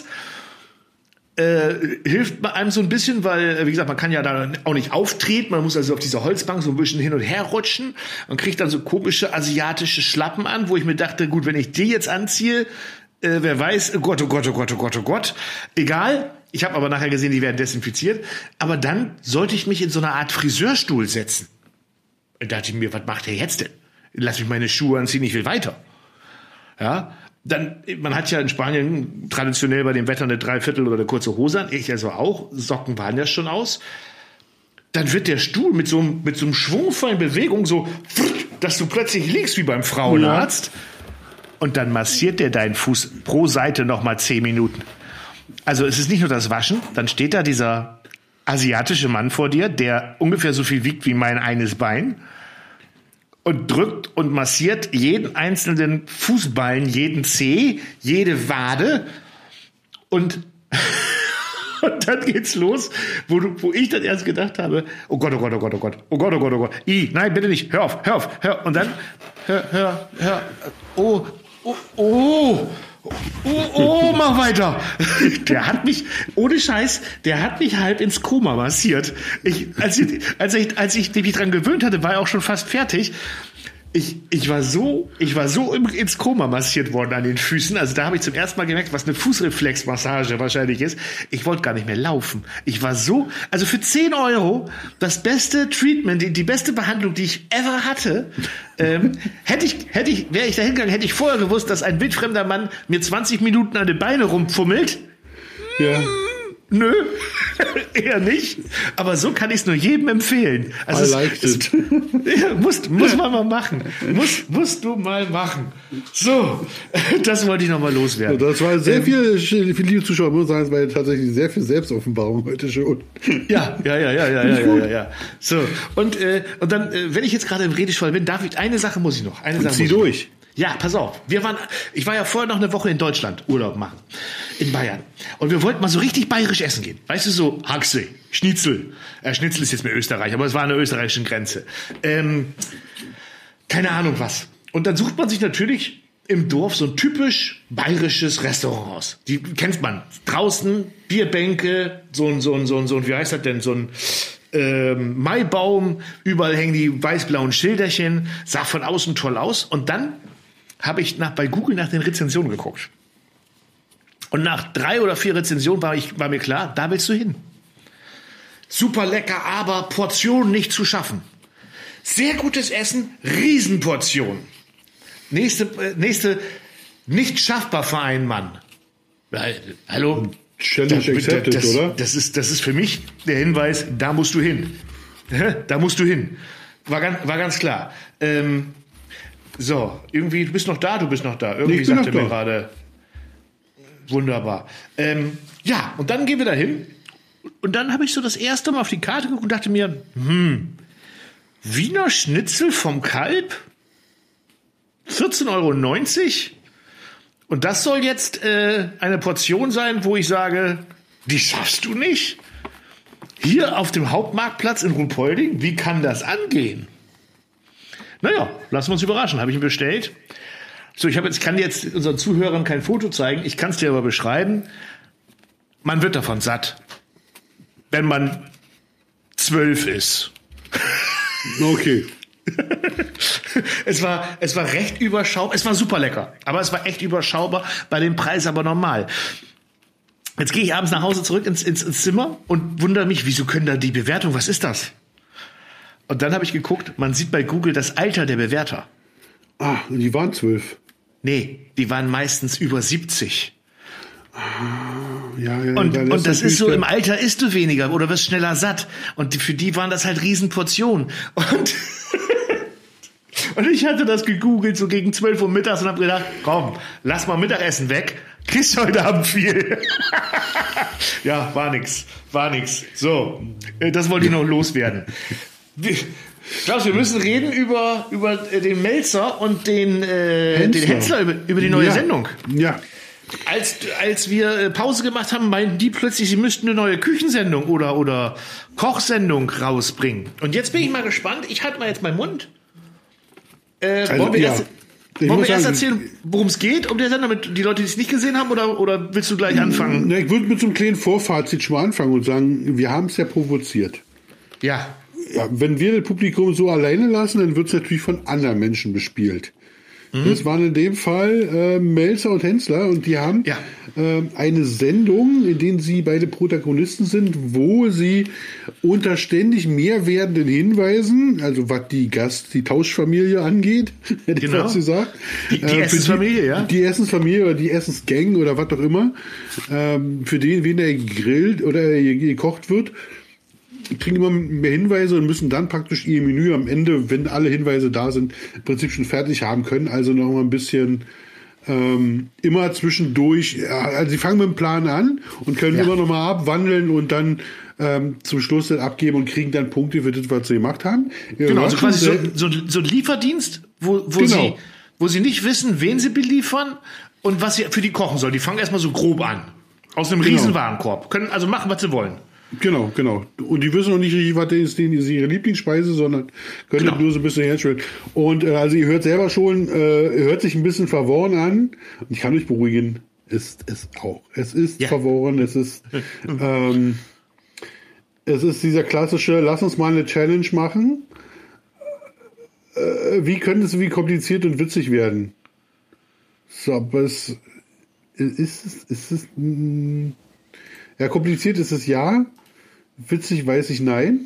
Hilft einem so ein bisschen, weil, wie gesagt, man kann ja da auch nicht auftreten, man muss also auf dieser Holzbank so ein bisschen hin und her rutschen und kriegt dann so komische asiatische Schlappen an, wo ich mir dachte, gut, wenn ich die jetzt anziehe, wer weiß, oh Gott, oh Gott, oh Gott, oh Gott, oh Gott. Egal, ich habe aber nachher gesehen, die werden desinfiziert, aber dann sollte ich mich in so eine Art Friseurstuhl setzen. Da dachte ich mir, was macht der jetzt denn? Lass mich meine Schuhe anziehen, ich will weiter. Ja, dann, man hat ja in Spanien traditionell bei dem Wetter eine Dreiviertel oder eine kurze Hose an, ich also auch, Socken waren ja schon aus. Dann wird der Stuhl mit so einem schwungvollen Bewegung so, dass du plötzlich liegst wie beim Frauenarzt. Ja. Und dann massiert der deinen Fuß pro Seite nochmal 10 Minuten. Also es ist nicht nur das Waschen, dann steht da dieser asiatische Mann vor dir, der ungefähr so viel wiegt wie mein eines Bein. Und drückt und massiert jeden einzelnen Fußballen, jeden Zeh, jede Wade. Und dann geht's los, wo ich dann erst gedacht habe, oh Gott, oh Gott, oh Gott, oh Gott, oh Gott, oh Gott, oh Gott. Nein, bitte nicht, hör auf. Und dann, hör, mach weiter. Der hat mich, ohne Scheiß, halb ins Koma massiert. Als ich mich dran gewöhnt hatte, war er auch schon fast fertig. Ich war so ins Koma massiert worden an den Füßen. Also da habe ich zum ersten Mal gemerkt, was eine Fußreflexmassage wahrscheinlich ist. Ich wollte gar nicht mehr laufen. Ich war so, also für 10 Euro das beste Treatment, die beste Behandlung, die ich ever hatte. Wäre ich da hingegangen, hätte ich vorher gewusst, dass ein wildfremder Mann mir 20 Minuten an den Beine rumfummelt. Ja. Nö, eher nicht. Aber so kann ich es nur jedem empfehlen. Also musst man mal machen. Musst du mal machen. So, das wollte ich noch mal loswerden. Das war sehr viel, liebe Zuschauer, muss sagen, es war tatsächlich sehr viel Selbstoffenbarung heute schon. Ja. So, und dann, wenn ich jetzt gerade im Redefall bin, eine Sache muss ich noch. Zieh durch. Ja, pass auf. Ich war ja vorher noch eine Woche in Deutschland Urlaub machen. In Bayern. Und wir wollten mal so richtig bayerisch essen gehen. Weißt du, so Haxe, Schnitzel. Schnitzel ist jetzt mehr Österreich, aber es war an der österreichischen Grenze. Keine Ahnung was. Und dann sucht man sich natürlich im Dorf so ein typisch bayerisches Restaurant aus. Die kennt man. Draußen, Bierbänke, so ein, wie heißt das denn, so ein Maibaum, überall hängen die weiß-blauen Schilderchen, sah von außen toll aus. Und dann habe ich bei Google nach den Rezensionen geguckt. Und nach 3 oder 4 Rezensionen war mir klar, da willst du hin. Super lecker, aber Portionen nicht zu schaffen. Sehr gutes Essen, Riesenportion. Nächste nicht schaffbar für einen Mann. Hallo? Challenge accepted, oder? Das ist für mich der Hinweis, da musst du hin. Da musst du hin. War ganz klar. So, irgendwie, du bist noch da. Irgendwie sagte mir gerade, wunderbar. Ja, und dann gehen wir da hin. Und dann habe ich so das erste Mal auf die Karte geguckt und dachte mir, Wiener Schnitzel vom Kalb? 14,90 Euro? Und das soll jetzt eine Portion sein, wo ich sage, die schaffst du nicht? Hier auf dem Hauptmarktplatz in Ruhpolding? Wie kann das angehen? Naja, lassen wir uns überraschen. Habe ich ihn bestellt. So, ich kann jetzt unseren Zuhörern kein Foto zeigen. Ich kann es dir aber beschreiben. Man wird davon satt, wenn man 12 ist. Okay. Es war recht überschaubar. Es war super lecker, aber es war echt überschaubar, bei dem Preis aber normal. Jetzt gehe ich abends nach Hause zurück ins Zimmer und wundere mich, wieso können da die Bewertung, was ist das? Und dann habe ich geguckt, man sieht bei Google das Alter der Bewerter. Ah, die waren 12. Nee, die waren meistens über 70. Ja, und das ist so, im Alter isst du weniger oder wirst schneller satt. Und für die waren das halt Riesenportionen. Und ich hatte das gegoogelt, so gegen 12 Uhr mittags und habe gedacht, komm, lass mal Mittagessen weg. Kriegst heute Abend viel. Ja, war nix. So, das wollte ich noch loswerden. Klaus, wir müssen reden über den Melzer und den Hensler, über die neue Sendung. Ja. Als wir Pause gemacht haben, meinten die plötzlich, sie müssten eine neue Küchensendung oder Kochsendung rausbringen. Und jetzt bin ich mal gespannt. Ich halte mal jetzt meinen Mund. Wollen wir erst erzählen, worum es geht, um der Sender, damit die Leute, die es nicht gesehen haben, oder willst du gleich anfangen? Ich würde mit so einem kleinen Vorfazit schon mal anfangen und sagen, wir haben es ja provoziert. Ja. Wenn wir das Publikum so alleine lassen, dann wird es natürlich von anderen Menschen bespielt. Das waren in dem Fall Melzer und Hensler und die haben eine Sendung, in der sie beide Protagonisten sind, wo sie unter ständig mehr werdenden Hinweisen, also was die Tauschfamilie angeht, hätte ich fast gesagt. Die Essensfamilie, ja? Die Essensfamilie oder die Essensgang oder was auch immer, für wen er gegrillt oder gekocht wird, kriegen immer mehr Hinweise und müssen dann praktisch ihr Menü am Ende, wenn alle Hinweise da sind, im Prinzip schon fertig haben können. Also noch mal ein bisschen immer zwischendurch, also sie fangen mit dem Plan an und können immer noch mal abwandeln und dann zum Schluss dann abgeben und kriegen dann Punkte für das, was sie gemacht haben. Genau, also quasi so ein Lieferdienst, wo sie nicht wissen, wen sie beliefern und was sie für die kochen sollen. Die fangen erstmal so grob an. Aus einem riesen Warenkorb. Können also machen, was sie wollen. Genau. Und die wissen noch nicht richtig, was ist ihre Lieblingsspeise, sondern können nur so ein bisschen herstellen. Und also ihr hört selber schon, hört sich ein bisschen verworren an. Und ich kann euch beruhigen, ist es auch. Es ist verworren, es ist dieser klassische, lass uns mal eine Challenge machen. wie könnte es wie kompliziert und witzig werden? So, aber es ja, kompliziert ist es ja. Witzig weiß ich nein.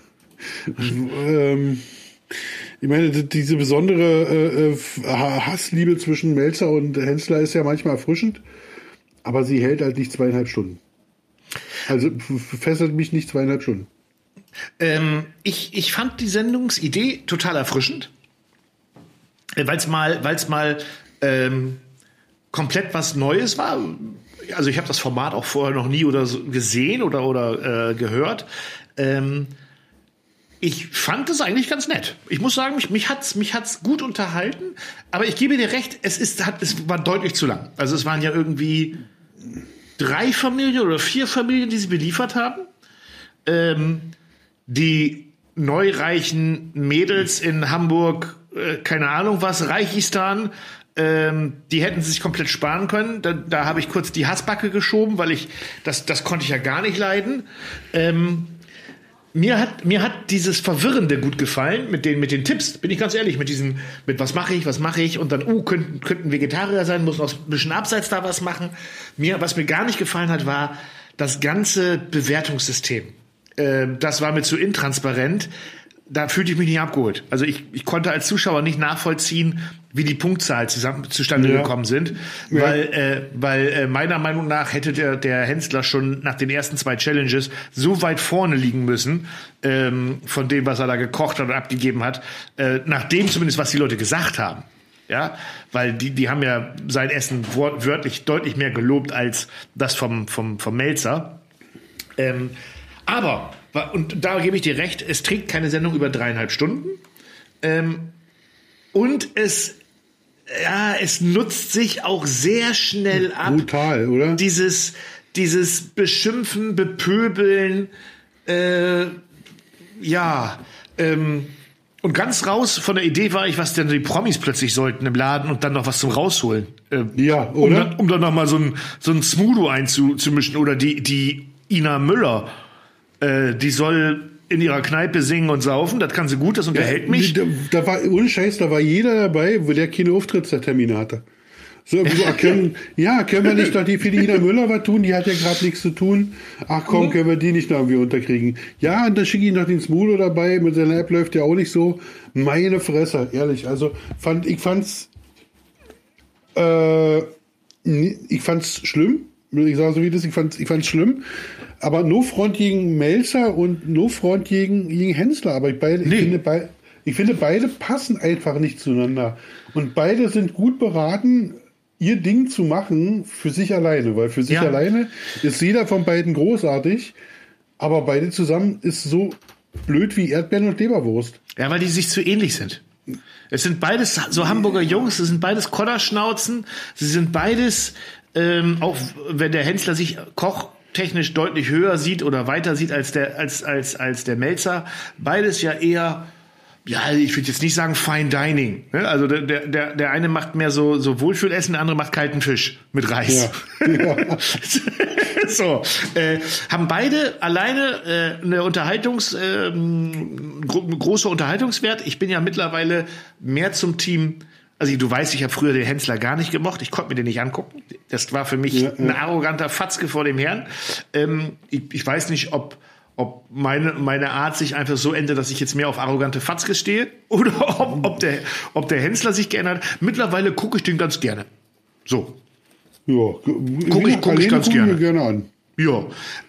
Ich meine, diese besondere Hassliebe zwischen Meltzer und Hensler ist ja manchmal erfrischend, aber sie hält halt nicht 2,5 Stunden. Also fesselt mich nicht 2,5 Stunden. Ich fand die Sendungsidee total erfrischend, weil es mal komplett was Neues war. Also ich habe das Format auch vorher noch nie oder so gesehen oder gehört. Ich fand es eigentlich ganz nett. Ich muss sagen, mich hat's gut unterhalten. Aber ich gebe dir recht, es war deutlich zu lang. Also es waren ja irgendwie 3 Familien oder 4 Familien, die sie beliefert haben. Die neureichen Mädels in Hamburg, keine Ahnung was, Reichistan, die hätten sie sich komplett sparen können. Da habe ich kurz die Hassbacke geschoben, weil das konnte ich ja gar nicht leiden. Mir hat dieses Verwirrende gut gefallen mit den Tipps, bin ich ganz ehrlich, mit was mache ich und dann, könnten Vegetarier sein, muss noch ein bisschen abseits da was machen. Was mir gar nicht gefallen hat, war das ganze Bewertungssystem. Das war mir zu intransparent. Da fühlte ich mich nicht abgeholt. Also ich konnte als Zuschauer nicht nachvollziehen, wie die Punktzahl zustande gekommen sind, weil meiner Meinung nach hätte der Hensler schon nach den ersten 2 Challenges so weit vorne liegen müssen, von dem, was er da gekocht hat und abgegeben hat, nach dem zumindest, was die Leute gesagt haben. Ja, weil die haben ja sein Essen wörtlich deutlich mehr gelobt als das vom Meltzer. Aber, und da gebe ich dir recht, es trägt keine Sendung über 3,5 Stunden. Und es nutzt sich auch sehr schnell ab. Brutal, oder? Dieses Beschimpfen, Bepöbeln, und ganz raus von der Idee war ich, was denn die Promis plötzlich sollten im Laden und dann noch was zum Rausholen. Ja, oder? Um dann noch mal so ein Smudo einzumischen oder die Ina Müller. Die soll in ihrer Kneipe singen und saufen, das kann sie gut, das unterhält mich. Da war, ohne Scheiß, da war jeder dabei, wo der keine Auftrittstermine hatte. So, können wir nicht noch für die Ina Müller was tun? Die hat ja gerade nichts zu tun. Ach komm, können wir die nicht noch irgendwie unterkriegen? Ja, und dann schicke ich noch den Smudo dabei, mit seiner App läuft ja auch nicht so. Meine Fresse, ehrlich. Also, ich fand's schlimm. Ich sage so wie das, ich fand's schlimm. Aber no Front gegen Meltzer und no Front gegen Hensler. Aber ich finde, beide passen einfach nicht zueinander. Und beide sind gut beraten, ihr Ding zu machen für sich alleine. Weil für sich alleine ist jeder von beiden großartig. Aber beide zusammen ist so blöd wie Erdbeeren und Leberwurst. Ja, weil die sich zu ähnlich sind. Es sind beides so Hamburger Jungs, es sind beides Kodderschnauzen, sie sind beides, auch wenn der Hensler sich kochtechnisch deutlich höher sieht oder weiter sieht als der Meltzer, beides ja eher, ja, ich würde jetzt nicht sagen Fine Dining. Ne? Also der eine macht mehr so Wohlfühlessen, der andere macht kalten Fisch mit Reis. Ja. So, haben beide alleine eine große Unterhaltungswert. Ich bin ja mittlerweile mehr zum Team. Also du weißt, ich habe früher den Hensler gar nicht gemocht. Ich konnte mir den nicht angucken. Das war für mich ein arroganter Fatzke vor dem Herrn. Ich weiß nicht, ob meine Art sich einfach so ändert, dass ich jetzt mehr auf arrogante Fatzke stehe oder ob der Hensler sich geändert hat. Mittlerweile gucke ich den ganz gerne. So. Ja, guck ich ganz gerne an. Ja.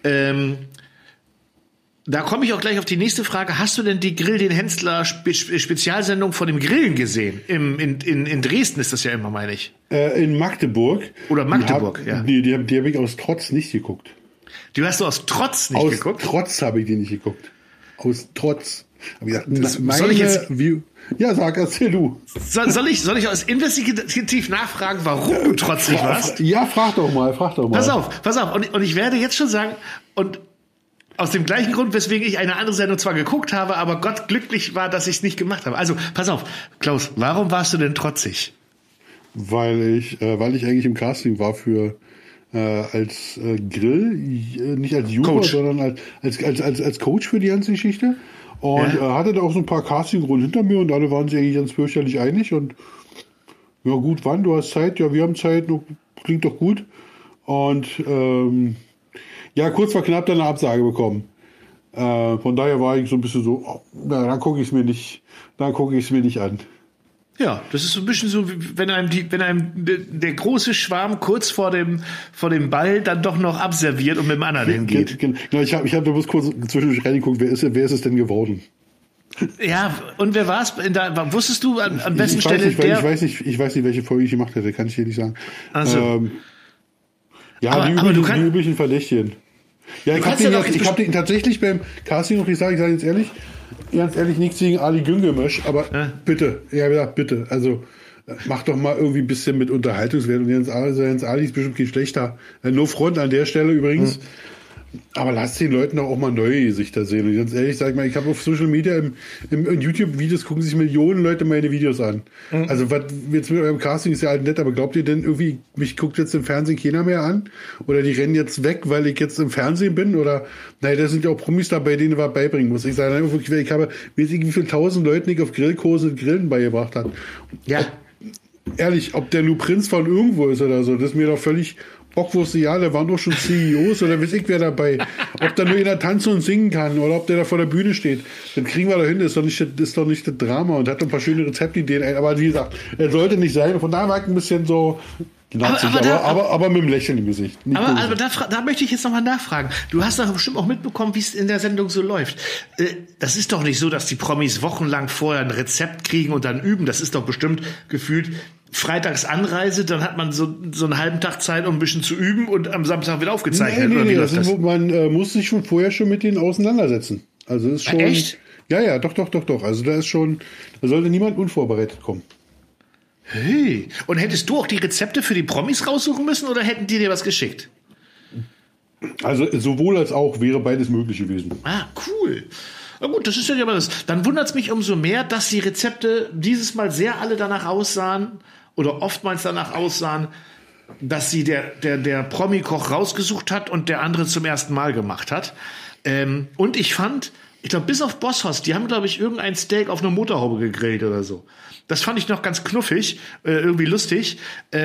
Da komme ich auch gleich auf die nächste Frage. Hast du denn die Grill den Hensler Spezialsendung von dem Grillen gesehen? In Dresden ist das ja immer, meine ich. In Magdeburg. Oder Magdeburg, ja. Die habe ich aus Trotz nicht geguckt. Die hast du aus Trotz nicht geguckt? Aus Trotz habe ich die nicht geguckt. Aus Trotz. Hab ich gesagt, soll ich jetzt... Ja, erzähl du. Soll ich aus investigativ nachfragen, warum du trotzig warst? Ja, frag doch mal. Pass auf. Und ich werde jetzt schon sagen, und aus dem gleichen Grund, weswegen ich eine andere Sendung zwar geguckt habe, aber Gott glücklich war, dass ich es nicht gemacht habe. Also, pass auf, Klaus, warum warst du denn trotzig? Weil ich eigentlich im Casting war für Grill, nicht als Juror, Coach. sondern als Coach für die ganze Geschichte. Und hatte da auch so ein paar Castingrunden hinter mir und alle waren sich eigentlich ganz fürchterlich einig. Und ja gut, wann? Du hast Zeit? Ja, wir haben Zeit. Klingt doch gut. Und kurz vor knapp dann eine Absage bekommen. Von daher war ich so ein bisschen so, dann gucke ich es mir nicht an. Ja, das ist so ein bisschen so, wenn einem der große Schwarm kurz vor dem Ball dann doch noch abserviert und mit dem anderen hingeht. Genau, ich hab da bloß kurz zwischendurch reingeguckt, wer ist es denn geworden? Ja, und wer war es? Wusstest du an wessen Stelle ich weiß nicht, welche Folge ich gemacht hätte, kann ich dir nicht sagen. Also. Die üblichen Verdächtigen. Ja, ich hab den tatsächlich beim Casting noch gesagt, ich sage jetzt ganz ehrlich, nichts gegen Ali Güngömösch, aber bitte, also mach doch mal irgendwie ein bisschen mit Unterhaltungswert und Jens Ali ist bestimmt kein schlechter. No Front an der Stelle übrigens. Aber lass den Leuten doch auch mal neue Gesichter sehen. Und ganz ehrlich, sag ich mal, ich habe auf Social Media im YouTube-Videos gucken sich Millionen Leute meine Videos an. Also was jetzt mit eurem Casting ist ja halt nett, aber glaubt ihr denn irgendwie, mich guckt jetzt im Fernsehen keiner mehr an? Oder die rennen jetzt weg, weil ich jetzt im Fernsehen bin? Oder, naja, da sind ja auch Promis dabei, denen ich was beibringen muss. Ich sage dann wirklich, ich habe, weiß ich, wie viele 1000 Leuten ich auf Grillkurse und Grillen beigebracht habe. Ja. Ehrlich, ob der nur Prinz von irgendwo ist oder so, das ist mir doch völlig Bockwurst, ja, da waren doch schon CEOs oder weiß ich wer dabei. Ob da nur einer tanzen und singen kann oder ob der da vor der Bühne steht, dann kriegen wir da hin, das ist doch nicht das Drama und hat ein paar schöne Rezeptideen. Aber wie gesagt, er sollte nicht sein. Von daher war ich ein bisschen so aber mit dem Lächeln im Gesicht. Aber da möchte ich jetzt nochmal nachfragen. Du hast doch bestimmt auch mitbekommen, wie es in der Sendung so läuft. Das ist doch nicht so, dass die Promis wochenlang vorher ein Rezept kriegen und dann üben. Das ist doch bestimmt gefühlt freitags Anreise, dann hat man so einen halben Tag Zeit, um ein bisschen zu üben und am Samstag wird aufgezeichnet. Nee, man muss sich vorher schon mit denen auseinandersetzen. Also ist schon. Echt? Ja, doch. Also da sollte niemand unvorbereitet kommen. Hey. Und hättest du auch die Rezepte für die Promis raussuchen müssen oder hätten die dir was geschickt? Also sowohl als auch wäre beides möglich gewesen. Ah, cool. Na gut, das ist ja aber das. Dann wundert es mich umso mehr, dass die Rezepte dieses Mal sehr alle danach aussahen oder oftmals danach aussahen, dass sie der Promi-Koch rausgesucht hat und der andere zum ersten Mal gemacht hat. Und ich glaube, bis auf Bosshaus, die haben, glaube ich, irgendein Steak auf einer Motorhaube gegrillt oder so. Das fand ich noch ganz knuffig, irgendwie lustig.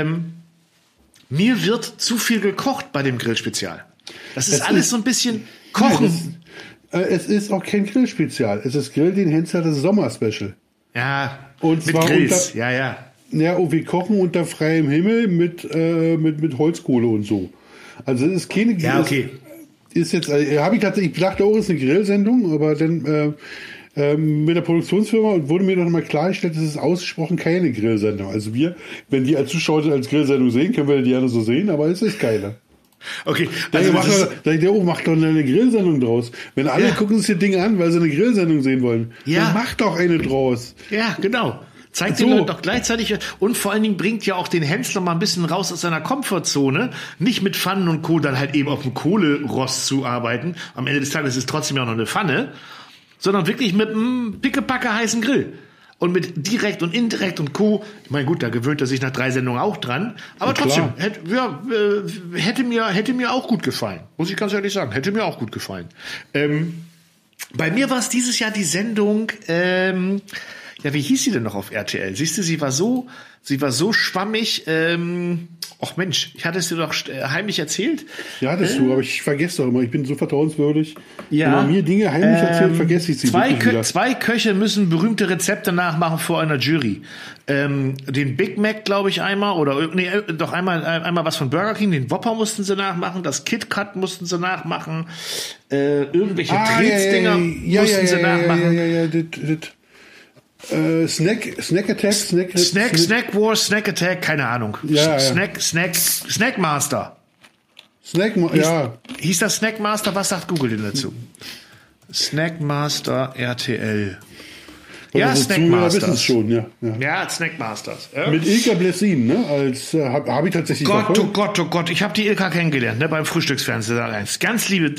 Mir wird zu viel gekocht bei dem Grillspezial. Das ist alles so ein bisschen Kochen. Es ist auch kein Grillspezial. Es ist Grill den Hensler das Sommer-Special. Ja, und mit zwar Grills. Ja. Ja, und wir kochen unter freiem Himmel mit Holzkohle und so. Also es ist keine. Ja, okay. Ist jetzt, ich dachte auch, es ist eine Grillsendung, aber dann mit der Produktionsfirma wurde mir noch mal klargestellt, es ist ausgesprochen keine Grillsendung. Also wenn die als Zuschauer als Grillsendung sehen, können wir die gerne so sehen, aber es ist keine. Okay, also macht doch eine Grillsendung draus. Wenn alle gucken sich das Ding an, weil sie eine Grillsendung sehen wollen, dann macht doch eine draus. Ja, genau. Zeigt den Leuten doch gleichzeitig und vor allen Dingen bringt ja auch den Hensler mal ein bisschen raus aus seiner Komfortzone, nicht mit Pfannen und Co. dann halt eben auf dem Kohlerost zu arbeiten. Am Ende des Tages ist es trotzdem ja auch noch eine Pfanne, sondern wirklich mit einem pickepacke heißen Grill. Und mit direkt und indirekt und Co. Ich meine, gut, da gewöhnt er sich nach 3 Sendungen auch dran. Aber trotzdem, hätte mir auch gut gefallen. Muss ich ganz ehrlich sagen. Hätte mir auch gut gefallen. Bei mir war es dieses Jahr die Sendung, wie hieß sie denn noch auf RTL? Siehst du, sie war so schwammig. Och Mensch, ich hatte es dir doch heimlich erzählt. Ja, hattest du, aber ich vergesse doch immer. Ich bin so vertrauenswürdig. Ja. Wenn man mir Dinge heimlich erzählt, vergesse ich sie. Zwei Köche müssen berühmte Rezepte nachmachen vor einer Jury. Den Big Mac, glaube ich, einmal. Einmal was von Burger King. Den Whopper mussten sie nachmachen. Das Kit Kat mussten sie nachmachen. Irgendwelche Tretdinger mussten sie nachmachen. Snack Attack, Snack Wars, Snack Attack, keine Ahnung. Ja. Snackmaster. Hieß das Snackmaster? Was sagt Google denn dazu? Snackmaster RTL. Ja, Snackmasters. Schon, ja. Ja, Snackmasters. Mit Ilka Blessin, ne? Als habe ich tatsächlich. Oh Gott. Ich habe die Ilka kennengelernt, ne? Beim Frühstücksfernsehen. Ganz liebe.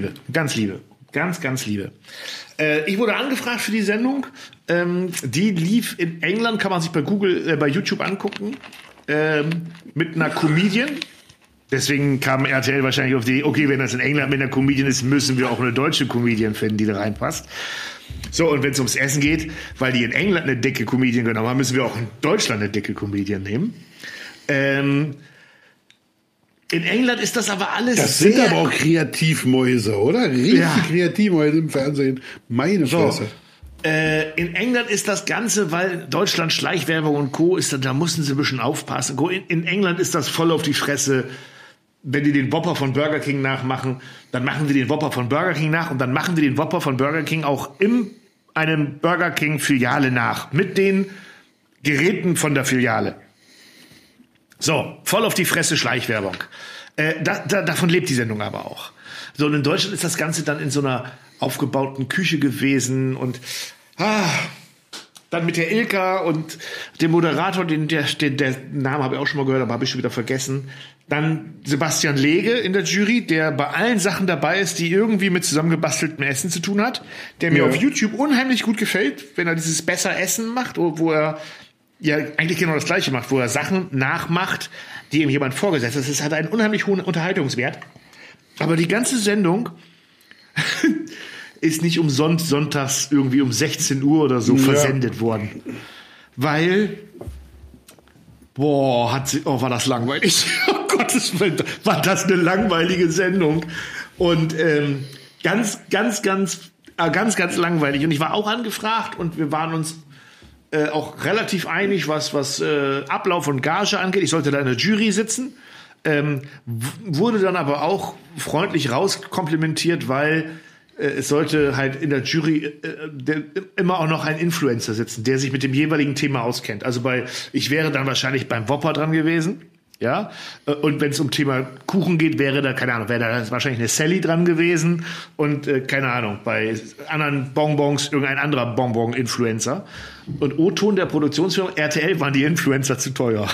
Ich wurde angefragt für die Sendung. Die lief in England, kann man sich bei YouTube angucken. Mit einer Comedian. Deswegen kam RTL wahrscheinlich auf die Idee, okay, wenn das in England mit einer Comedian ist, müssen wir auch eine deutsche Comedian finden, die da reinpasst. So, und wenn es ums Essen geht, weil die in England eine dicke Comedian genommen haben, müssen wir auch in Deutschland eine dicke Comedian nehmen. In England ist das aber alles Das sind aber auch Kreativmäuse, oder? Richtig Kreativmäuse im Fernsehen. Meine Fresse. In England ist das Ganze, weil Deutschland Schleichwerbung und Co. ist, da mussten sie ein bisschen aufpassen. In England ist das voll auf die Fresse. Wenn die den Whopper von Burger King nachmachen, dann machen die den Whopper von Burger King nach und dann machen die den Whopper von Burger King auch in einem Burger King Filiale nach. Mit den Geräten von der Filiale. So, voll auf die Fresse Schleichwerbung. Davon lebt die Sendung aber auch. So, und in Deutschland ist das Ganze dann in so einer aufgebauten Küche gewesen und dann mit der Ilka und dem Moderator, der Namen habe ich auch schon mal gehört, aber habe ich schon wieder vergessen. Dann Sebastian Lege in der Jury, der bei allen Sachen dabei ist, die irgendwie mit zusammengebasteltem Essen zu tun hat, der mir auf YouTube unheimlich gut gefällt, wenn er dieses besser Essen macht, wo er ja eigentlich genau das Gleiche macht, wo er Sachen nachmacht, die ihm jemand vorgesetzt hat. Das hat einen unheimlich hohen Unterhaltungswert. Aber die ganze Sendung ist nicht umsonst sonntags irgendwie um 16 Uhr oder so versendet worden. Weil, war das langweilig. Oh Gottes Willen, war das eine langweilige Sendung. Und ganz langweilig. Und ich war auch angefragt und wir waren uns auch relativ einig, was Ablauf und Gage angeht. Ich sollte da in der Jury sitzen. Wurde dann aber auch freundlich rauskomplimentiert, weil es sollte halt in der Jury immer auch noch ein Influencer sitzen, der sich mit dem jeweiligen Thema auskennt. Also ich wäre dann wahrscheinlich beim Whopper dran gewesen, ja. Und wenn es um Thema Kuchen geht, wäre da wahrscheinlich eine Sally dran gewesen und keine Ahnung, bei anderen Bonbons irgendein anderer Bonbon-Influencer. Und O-Ton der Produktionsfirma RTL waren die Influencer zu teuer.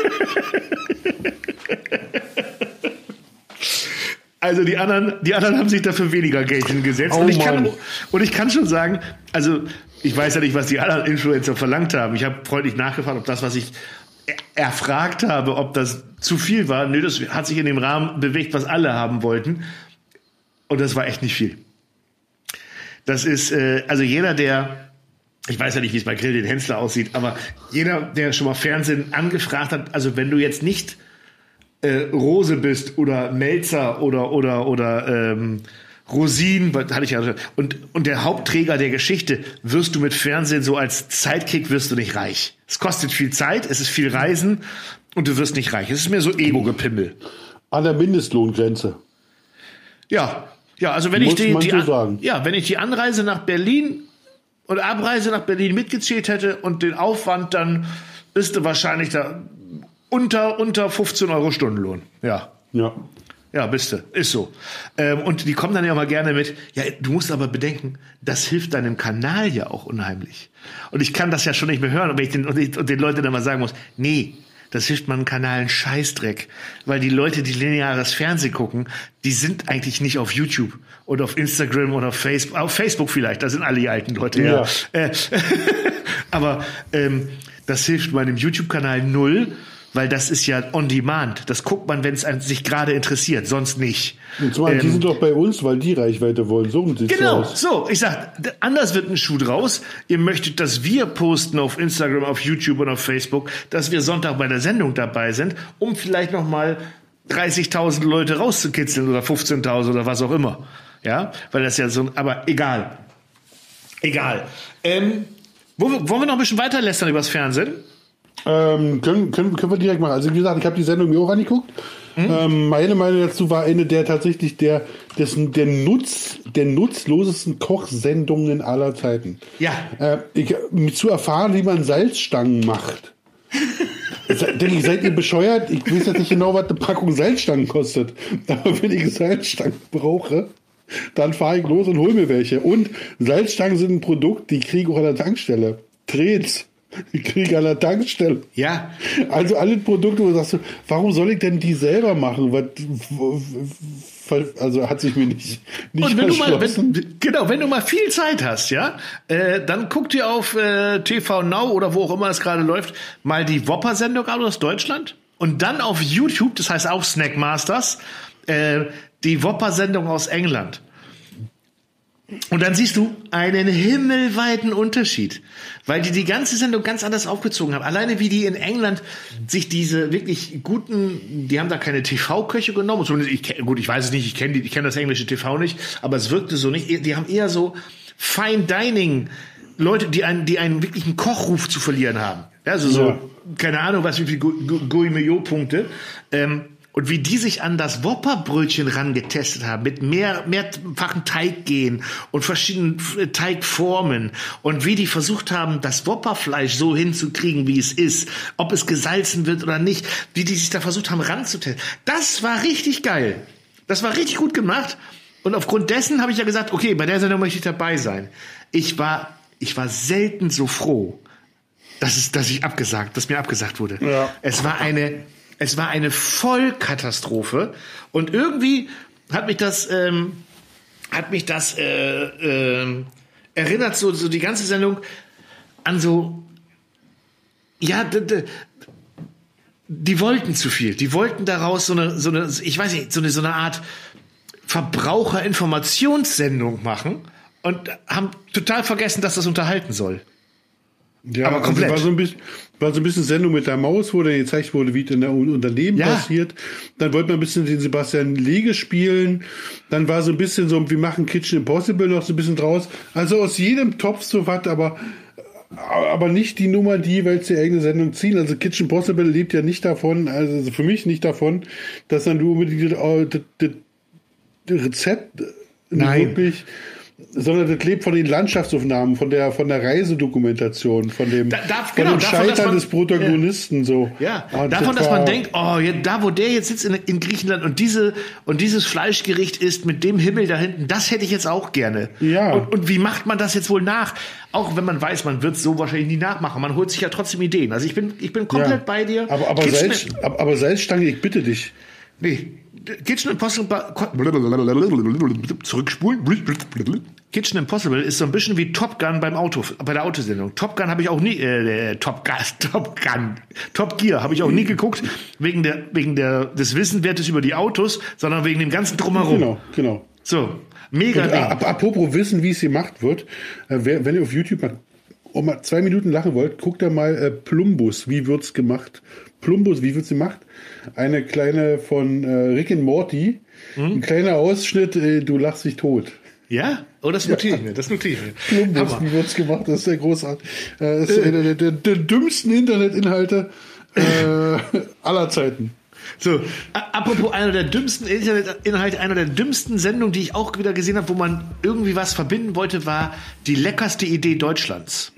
Also die anderen haben sich dafür weniger Geld hingesetzt. Oh, und ich kann schon sagen, also ich weiß ja nicht, was die anderen Influencer verlangt haben. Ich habe freundlich nachgefragt, ob das, was ich erfragt habe, ob das zu viel war. Nö, das hat sich in dem Rahmen bewegt, was alle haben wollten. Und das war echt nicht viel. Das ist, also jeder, ich weiß ja nicht, wie es bei Grill den Hensler aussieht, aber jeder, der schon mal Fernsehen angefragt hat, also wenn du jetzt nicht Rose bist oder Melzer oder Rosin, hatte ich ja, und der Hauptträger der Geschichte, wirst du mit Fernsehen so als Sidekick wirst du nicht reich. Es kostet viel Zeit, es ist viel Reisen und du wirst nicht reich. Es ist mehr so Ego-Gepimmel. An der Mindestlohngrenze. Ja, also wenn ich wenn ich die Anreise nach Berlin und Abreise nach Berlin mitgezählt hätte und den Aufwand, dann bist du wahrscheinlich da unter 15 Euro Stundenlohn. Ja, bist du. Ist so. Und die kommen dann ja mal gerne mit, ja, du musst aber bedenken, das hilft deinem Kanal ja auch unheimlich. Und ich kann das ja schon nicht mehr hören, wenn ich den Leuten dann mal sagen muss, nee, das hilft meinem Kanal einen Scheißdreck. Weil die Leute, die lineares Fernsehen gucken, die sind eigentlich nicht auf YouTube oder auf Instagram oder auf Facebook vielleicht, da sind alle die alten Leute, ja. Aber das hilft meinem YouTube-Kanal null, weil das ist ja on demand. Das guckt man, wenn es sich gerade interessiert, sonst nicht. Und zwar, die sind doch bei uns, weil die Reichweite wollen. So genau, so. Ich sag, anders wird ein Schuh draus. Ihr möchtet, dass wir posten auf Instagram, auf YouTube und auf Facebook, dass wir Sonntag bei der Sendung dabei sind, um vielleicht noch mal 30.000 Leute rauszukitzeln oder 15.000 oder was auch immer. Ja, weil das ja so, aber egal. Wollen wir noch ein bisschen weiter lästern übers Fernsehen? Können wir direkt machen. Also wie gesagt, ich habe die Sendung mir auch angeguckt. Meine Meinung dazu war eine der nutzlosesten Kochsendungen aller Zeiten. Ja. Zu erfahren, wie man Salzstangen macht. Denke ich, seid ihr bescheuert? Ich weiß jetzt nicht genau, was eine Packung Salzstangen kostet. Aber wenn ich Salzstangen brauche, dann fahre ich los und hole mir welche. Und Salzstangen sind ein Produkt, die kriege ich auch an der Tankstelle. Trets. Ich kriege an der Tankstelle. Ja. Also alle Produkte, wo du sagst, warum soll ich denn die selber machen? Also hat sich mir nicht und wenn du mal viel Zeit hast, ja, dann guck dir auf TV Now oder wo auch immer es gerade läuft, mal die Whopper-Sendung aus Deutschland. Und dann auf YouTube, das heißt auch Snackmasters, die Whopper-Sendung aus England. Und dann siehst du einen himmelweiten Unterschied, weil die ganze Sendung ganz anders aufgezogen haben. Alleine wie die in England sich diese wirklich guten, die haben da keine TV-Köche genommen. Ich weiß es nicht, ich kenne das englische TV nicht, aber es wirkte so nicht. Die haben eher so Fine Dining Leute, die einen wirklichen Kochruf zu verlieren haben. Also so, keine Ahnung, wie viele Gourmet-Punkte. Und wie die sich an das Whopper-Brötchen rangetestet haben, mit mehrfachen Teiggehen und verschiedenen Teigformen und wie die versucht haben, das Whopperfleisch so hinzukriegen, wie es ist, ob es gesalzen wird oder nicht, wie die sich da versucht haben ranzutesten. Das war richtig geil. Das war richtig gut gemacht. Und aufgrund dessen habe ich ja gesagt, okay, bei der Sendung möchte ich dabei sein. Ich war selten so froh, dass mir abgesagt wurde. Ja. Es war eine Vollkatastrophe und irgendwie hat mich das erinnert so die ganze Sendung an so, ja, die wollten zu viel, die wollten daraus so eine ich weiß nicht, so eine Art Verbraucherinformationssendung machen und haben total vergessen, dass das unterhalten soll. Ja, aber komplett. Also war so ein bisschen Sendung mit der Maus, wo dann gezeigt wurde, wie es in der Unternehmen passiert. Dann wollte man ein bisschen den Sebastian Lege spielen. Dann war so ein bisschen so, wir machen Kitchen Impossible noch so ein bisschen draus. Also aus jedem Topf so was, aber nicht die Nummer, die jeweils die eigene Sendung ziehen. Also Kitchen Impossible lebt ja nicht davon, also für mich nicht davon, dass dann du unbedingt das Rezept wirklich, sondern das lebt von den Landschaftsaufnahmen, von der Reisedokumentation, von dem Scheitern des Protagonisten, so. Ja, davon, dass man denkt, da wo der jetzt sitzt in Griechenland und dieses Fleischgericht ist mit dem Himmel da hinten, das hätte ich jetzt auch gerne. Ja. Und wie macht man das jetzt wohl nach? Auch wenn man weiß, man wird es so wahrscheinlich nie nachmachen. Man holt sich ja trotzdem Ideen. Also ich bin komplett bei dir. Aber Salzstange, ich bitte dich. Nee. Kitchen Impossible zurückspulen. Kitchen Impossible ist so ein bisschen wie Top Gun bei der Autosendung. Top Gun habe ich auch nie Top Gear habe ich auch nie geguckt wegen des Wissenswertes über die Autos, sondern wegen dem ganzen Drumherum. Genau. So, mega Ding. Apropos wissen, wie es gemacht wird, wenn ihr auf YouTube mal 2 Minuten lachen wollt, guckt da mal Plumbus, wie wird's gemacht? Plumbus, wie wird's gemacht? Eine kleine von Rick and Morty, ein kleiner Ausschnitt, du lachst dich tot. Ja? Oh, das notiere ich mir. Plumbus, wie wird's gemacht? Das ist sehr großartig. Das ist einer der dümmsten Internetinhalte aller Zeiten. So, apropos einer der dümmsten Internetinhalte, einer der dümmsten Sendungen, die ich auch wieder gesehen habe, wo man irgendwie was verbinden wollte, war die leckerste Idee Deutschlands.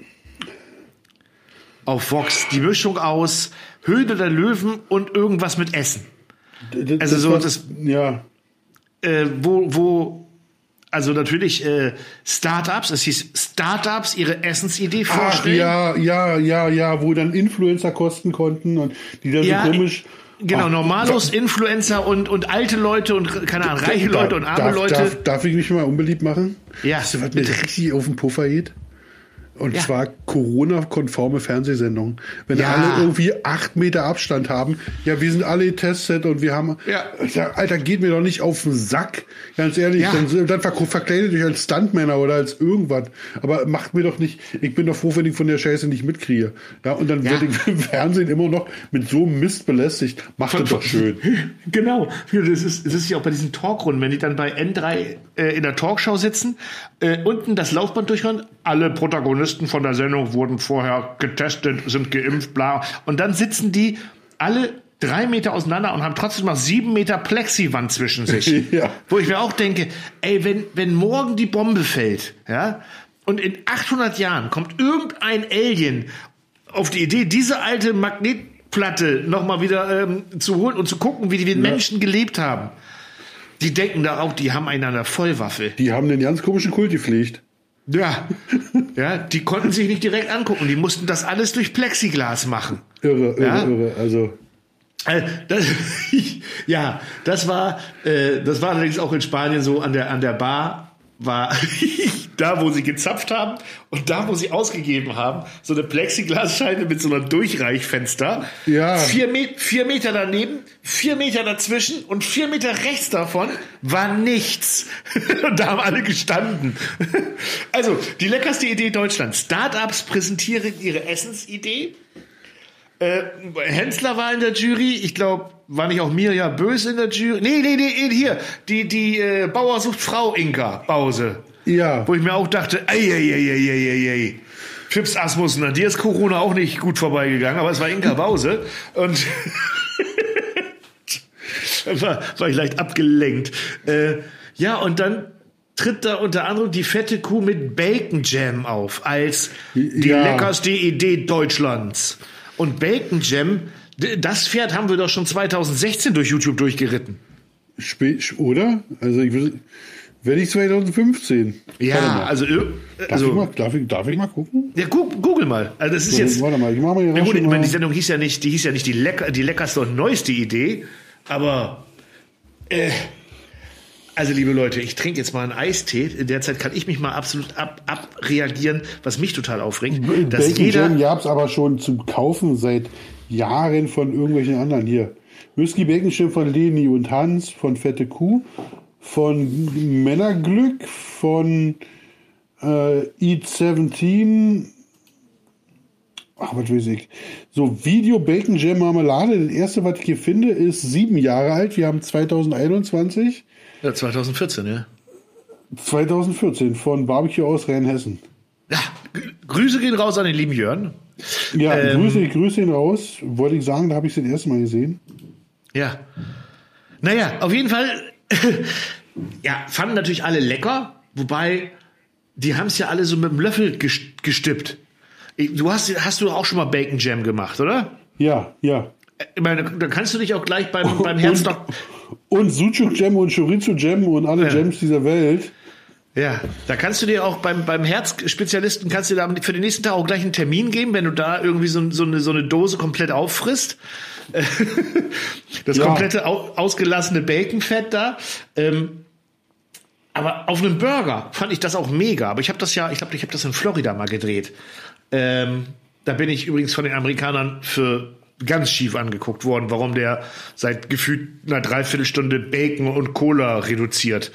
Auf Vox. Die Mischung aus Höhle der Löwen und irgendwas mit Essen. Also natürlich Startups, es hieß Startups ihre Essensidee vorstellen. Ja, wo dann Influencer kosten konnten und die dann so komisch. Genau, Normalos, Influencer und alte Leute und keine Ahnung, reiche Leute und arme Leute. Darf ich mich mal unbeliebt machen? Ja. Weißt du, was mir richtig auf den Puffer geht? Und zwar Corona-konforme Fernsehsendungen. Wenn alle irgendwie 8 Meter Abstand haben, ja, wir sind alle getestet und wir haben, Alter, geht mir doch nicht auf den Sack, ganz ehrlich, dann verkleidet euch als Stuntmänner oder als irgendwas, aber macht mir doch nicht, ich bin doch froh, wenn ich von der Scheiße nicht mitkriege. Ja, und dann werde ich im Fernsehen immer noch mit so einem Mist belästigt. Macht das doch schön. Genau. Es ist ja auch bei diesen Talkrunden, wenn die dann bei N3 in der Talkshow sitzen, unten das Laufband durchhören, alle Protagonisten von der Sendung wurden vorher getestet, sind geimpft, bla. Und dann sitzen die alle 3 Meter auseinander und haben trotzdem noch 7 Meter Plexiwand zwischen sich. Ja. Wo ich mir auch denke, ey, wenn morgen die Bombe fällt, ja, und in 800 Jahren kommt irgendein Alien auf die Idee, diese alte Magnetplatte nochmal wieder zu holen und zu gucken, wie die Menschen gelebt haben. Die denken da auch, die haben einen an der Vollwaffe. Die haben einen ganz komischen Kult gepflegt. Ja, die konnten sich nicht direkt angucken. Die mussten das alles durch Plexiglas machen. Irre. Also. Das war allerdings auch in Spanien so an der Bar war. da, wo sie gezapft haben und da, wo sie ausgegeben haben, so eine Plexiglasscheibe mit so einem Durchreichfenster. Ja. 4 Meter daneben, 4 Meter dazwischen und 4 Meter rechts davon war nichts. Und da haben alle gestanden. Also, die leckerste Idee Deutschlands. Startups präsentieren ihre Essensidee. Hensler war in der Jury. Ich glaube, war nicht auch Mirja Bös in der Jury? Nee, hier. Die Bauer sucht Frau Inka Bause. Ja. Wo ich mir auch dachte, ei. Fips Asmussen, an dir ist Corona auch nicht gut vorbeigegangen, aber es war Inka Bause. Und war ich leicht abgelenkt. Ja, und dann tritt da unter anderem die fette Kuh mit Bacon Jam auf, als die leckerste Idee Deutschlands. Und Bacon Jam, das Pferd haben wir doch schon 2016 durch YouTube durchgeritten. Oder? Also wenn nicht 2015. Ja, also darf ich mal gucken? Ja, google mal. Also das ist jetzt. Warte mal, ich mache mal hier gut, ich meine, die Sendung hieß ja nicht die leckerste und neueste Idee, aber also liebe Leute, ich trinke jetzt mal einen Eistee. In der Zeit kann ich mich mal absolut abreagieren, was mich total aufregt. Dass Bacon Jam gab's aber schon zum Kaufen seit Jahren von irgendwelchen anderen hier. Whisky Bacon Jam von Leni und Hans, von Fette Kuh, von Männerglück, von Eat 17. Ach, was weiß ich. So, Video Bacon Jam Marmelade. Das erste, was ich hier finde, ist 7 Jahre alt. Wir haben 2021. Ja, 2014, ja. 2014 von Barbecue aus Rheinhessen. Ja, Grüße gehen raus an den lieben Jörn. Ja, Grüße ihn raus. Wollte ich sagen, da habe ich es das erste Mal gesehen. Ja. Naja, auf jeden Fall, ja, fanden natürlich alle lecker, wobei, die haben es ja alle so mit dem Löffel gestippt. Hast du auch schon mal Bacon Jam gemacht, oder? Ja. Ich meine, da kannst du dich auch gleich beim Herzstock... Und Sucuk Jam und Chorizo Jam und alle Jams dieser Welt. Ja, da kannst du dir auch beim Herzspezialisten, kannst du da für den nächsten Tag auch gleich einen Termin geben, wenn du da irgendwie so eine Dose komplett auffrisst. Das komplette ausgelassene Baconfett da. Aber auf einem Burger fand ich das auch mega. Aber ich glaube, ich habe das in Florida mal gedreht. Da bin ich übrigens von den Amerikanern für ganz schief angeguckt worden, warum der seit gefühlt einer Dreiviertelstunde Bacon und Cola reduziert.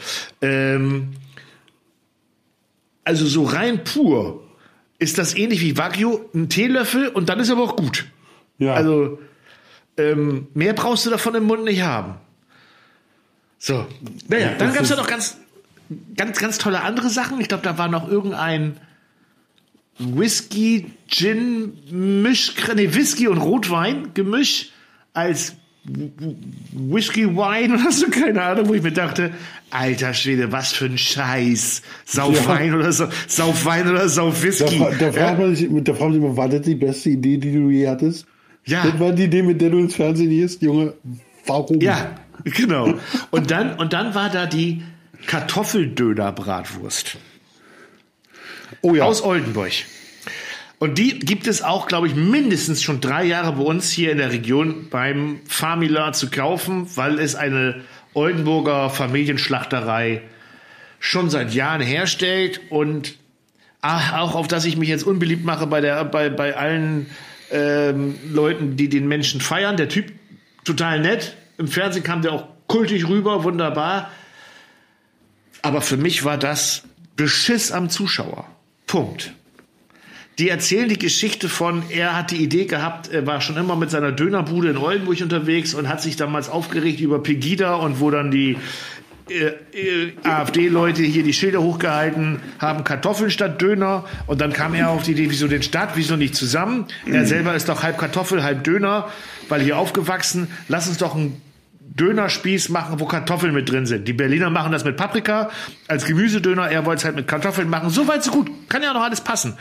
Also so rein pur ist das ähnlich wie Wagyu, ein Teelöffel und dann ist aber auch gut. Ja. Also mehr brauchst du davon im Mund nicht haben. So, naja, dann gab es ja noch ganz tolle andere Sachen. Ich glaube, da war noch irgendein Whisky, Gin, Whisky und Rotwein Gemisch als Whisky Wine oder so, keine Ahnung, wo ich mir dachte, alter Schwede, was für ein Scheiß. Saufwein oder Saufwhisky. Da fragt man sich immer, war das die beste Idee, die du je hattest? Ja. Das war die Idee, mit der du ins Fernsehen gehst, Junge. Warum? Ja, genau. Und dann war da die Kartoffeldöner-Bratwurst. Oh ja. Aus Oldenburg. Und die gibt es auch, glaube ich, mindestens schon 3 Jahre bei uns hier in der Region beim Famila zu kaufen, weil es eine Oldenburger Familienschlachterei schon seit Jahren herstellt und auch auf das ich mich jetzt unbeliebt mache bei allen Leuten, die den Menschen feiern. Der Typ, total nett. Im Fernsehen kam der auch kultig rüber, wunderbar. Aber für mich war das Beschiss am Zuschauer. Punkt. Die erzählen die Geschichte von, er hat die Idee gehabt, er war schon immer mit seiner Dönerbude in Oldenburg unterwegs und hat sich damals aufgeregt über Pegida und wo dann die AfD-Leute hier die Schilder hochgehalten haben, Kartoffeln statt Döner, und dann kam er auf die Idee, wieso nicht zusammen? Er selber ist doch halb Kartoffel, halb Döner, weil hier aufgewachsen, lass uns doch einen Dönerspieß machen, wo Kartoffeln mit drin sind. Die Berliner machen das mit Paprika als Gemüsedöner, er wollte es halt mit Kartoffeln machen. So weit, so gut. Kann ja noch alles passen.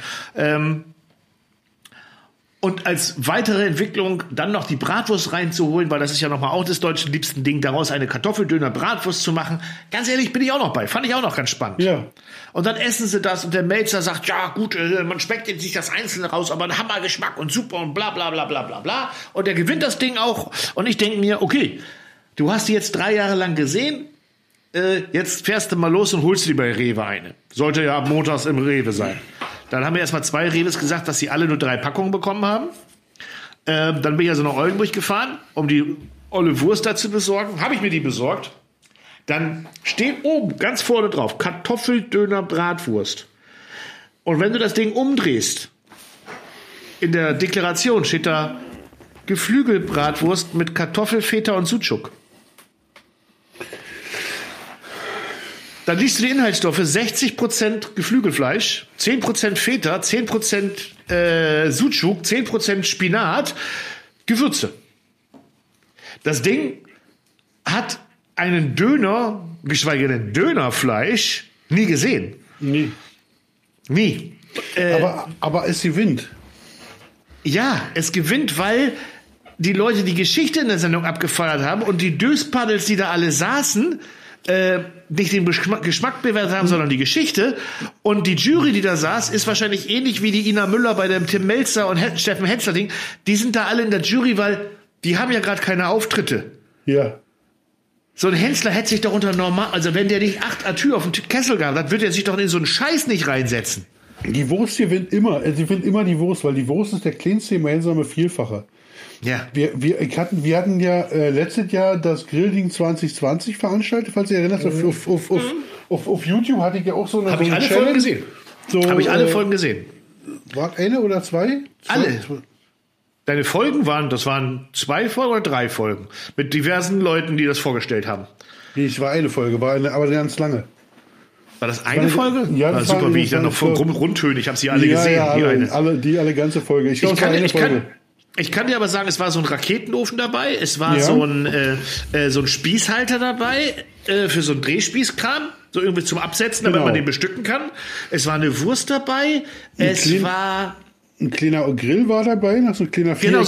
Und als weitere Entwicklung dann noch die Bratwurst reinzuholen, weil das ist ja nochmal auch das deutsche liebsten Ding, daraus eine Kartoffeldöner-Bratwurst zu machen. Ganz ehrlich, bin ich auch noch bei. Fand ich auch noch ganz spannend. Ja. Und dann essen sie das und der Melzer sagt, ja gut, man schmeckt jetzt nicht das Einzelne raus, aber ein Hammergeschmack und super und bla bla bla bla bla bla. Und der gewinnt das Ding auch. Und ich denke mir, okay, du hast die jetzt 3 Jahre lang gesehen. jetzt fährst du mal los und holst dir bei Rewe eine. Sollte ja ab montags im Rewe sein. Dann haben mir erstmal 2 Rewes gesagt, dass sie alle nur 3 Packungen bekommen haben. Dann bin ich also nach Oldenburg gefahren, um die olle Wurst da zu besorgen. Habe ich mir die besorgt. Dann steht oben ganz vorne drauf Kartoffeldöner Bratwurst. Und wenn du das Ding umdrehst, in der Deklaration steht da Geflügelbratwurst mit Kartoffelfeta und Sucuk. Dann liest du die Inhaltsstoffe: 60% Geflügelfleisch, 10% Feta, 10% Sucuk, 10% Spinat, Gewürze. Das Ding hat einen Döner, geschweige denn Dönerfleisch, nie gesehen. Nie. Aber es gewinnt. Ja, es gewinnt, weil die Leute die Geschichte in der Sendung abgefeiert haben und die Döspaddels, die da alle saßen, nicht den Geschmack bewertet haben, sondern die Geschichte. Und die Jury, die da saß, ist wahrscheinlich ähnlich wie die Ina Müller bei dem Tim Melzer und Steffen Hensler-Ding. Die sind da alle in der Jury, weil die haben ja gerade keine Auftritte. Ja. So ein Hensler hätte sich doch unter normal, also wenn der nicht 8 Atü auf den Kessel gab, dann würde er sich doch in so einen Scheiß nicht reinsetzen. Die Wurst gewinnt immer. Sie gewinnt immer die Wurst, weil die Wurst ist der kleinste gemeinsame Vielfache. Ja. Wir hatten ja letztes Jahr das Grillding 2020 veranstaltet, falls ihr erinnert. Auf YouTube hatte ich ja auch so eine Habe ich alle Folgen gesehen. Habe ich alle Folgen gesehen. War eine oder zwei? Alle. Deine Folgen waren 2 Folgen oder 3 Folgen. Mit diversen Leuten, die das vorgestellt haben. Nee, es war eine Folge, aber ganz lange. War das eine Folge? Ja, das super, wie ich dann noch rundtöne. Ich habe sie alle gesehen. Ja, alle ganze Folge. Ich glaube, es war eine Folge. Ich kann dir aber sagen, es war so ein Raketenofen dabei, es war so ein Spießhalter dabei für so einen Drehspießkram, so irgendwie zum Absetzen, damit man den bestücken kann. Es war eine Wurst dabei, ein kleiner Grill war dabei, noch so ein kleiner Genau,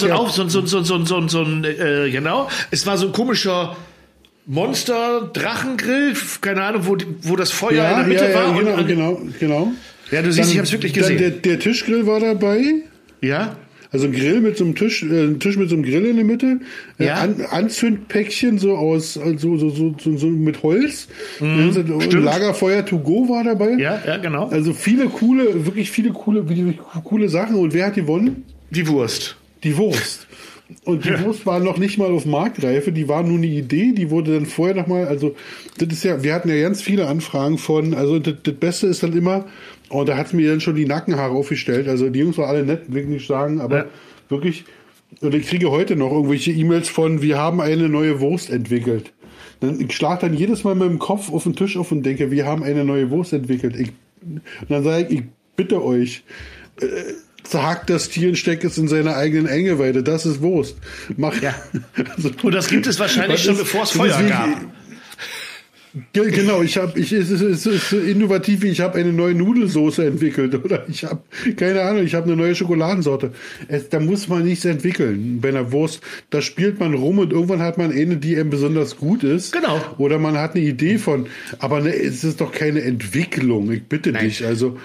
genau. Es war so ein komischer Monster-Drachengrill, keine Ahnung, wo das Feuer in der Mitte war. Genau. Ja, du siehst, ich habe es wirklich gesehen. Der Tischgrill war dabei. Ja. Also ein Grill mit so einem Tisch mit so einem Grill in der Mitte. Ja. Anzündpäckchen so aus so mit Holz. Ein Lagerfeuer to go war dabei. Ja, genau. Also wirklich viele coole Sachen. Und wer hat gewonnen? Die Wurst. Und die Wurst war noch nicht mal auf Marktreife, die war nur eine Idee, die wurde dann vorher nochmal, also das ist ja, wir hatten ja ganz viele Anfragen also das Beste ist dann immer, und da hat es mir dann schon die Nackenhaare aufgestellt, also die Jungs waren alle nett, will ich nicht sagen, aber wirklich, und ich kriege heute noch irgendwelche E-Mails von, wir haben eine neue Wurst entwickelt. Ich schlage dann jedes Mal mit dem Kopf auf den Tisch auf und denke, wir haben eine neue Wurst entwickelt. Und dann sage ich bitte euch, zerhackt das Tier und steckt es in seiner eigenen Eingeweide. Das ist Wurst. Und das gibt es wahrscheinlich schon, bevor es Feuer gab. Genau, es ist so innovativ, wie ich habe eine neue Nudelsoße entwickelt oder ich habe, keine Ahnung, ich habe eine neue Schokoladensorte. Da muss man nichts entwickeln bei einer Wurst. Da spielt man rum und irgendwann hat man eine, die einem besonders gut ist. Genau. Oder man hat eine Idee von, aber es ist doch keine Entwicklung, ich bitte dich. Also,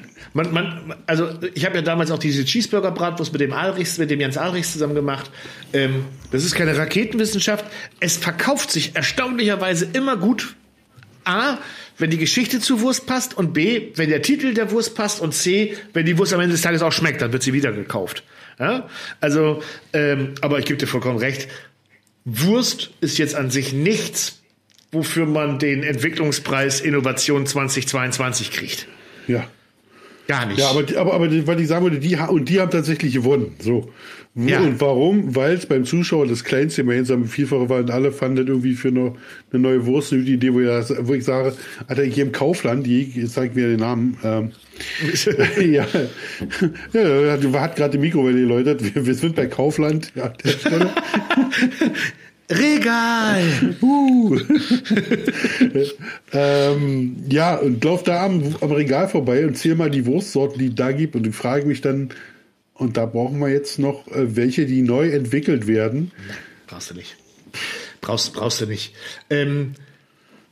also ich habe ja damals auch diese Cheeseburger-Bratwurst mit dem Jens Alrichs zusammen gemacht. Das ist keine Raketenwissenschaft. Es verkauft sich erstaunlicherweise immer gut. A, wenn die Geschichte zur Wurst passt, und B, wenn der Titel der Wurst passt, und C, wenn die Wurst am Ende des Tages auch schmeckt, dann wird sie wieder gekauft. Ja? Also, aber ich gebe dir vollkommen recht, Wurst ist jetzt an sich nichts, wofür man den Entwicklungspreis Innovation 2022 kriegt. Ja. Gar nicht. Ja, aber weil ich sagen wollte, die haben tatsächlich gewonnen. So. Ja. Und warum? Weil es beim Zuschauer das kleinste gemeinsame Vielfache war und alle fanden das irgendwie für eine neue Wurst eine Idee, wo ich sage, Alter, ich gehe im Kaufland, jetzt zeig mir den Namen. Ja, hat gerade die Mikrowelle geläutet. Wir sind bei Kaufland. Ja, der Stelle. Regal! Ja, und lauf da am Regal vorbei und zähl mal die Wurstsorten, die es da gibt. Und ich frage mich dann, und da brauchen wir jetzt noch welche, die neu entwickelt werden. Brauchst du nicht. Brauchst du nicht.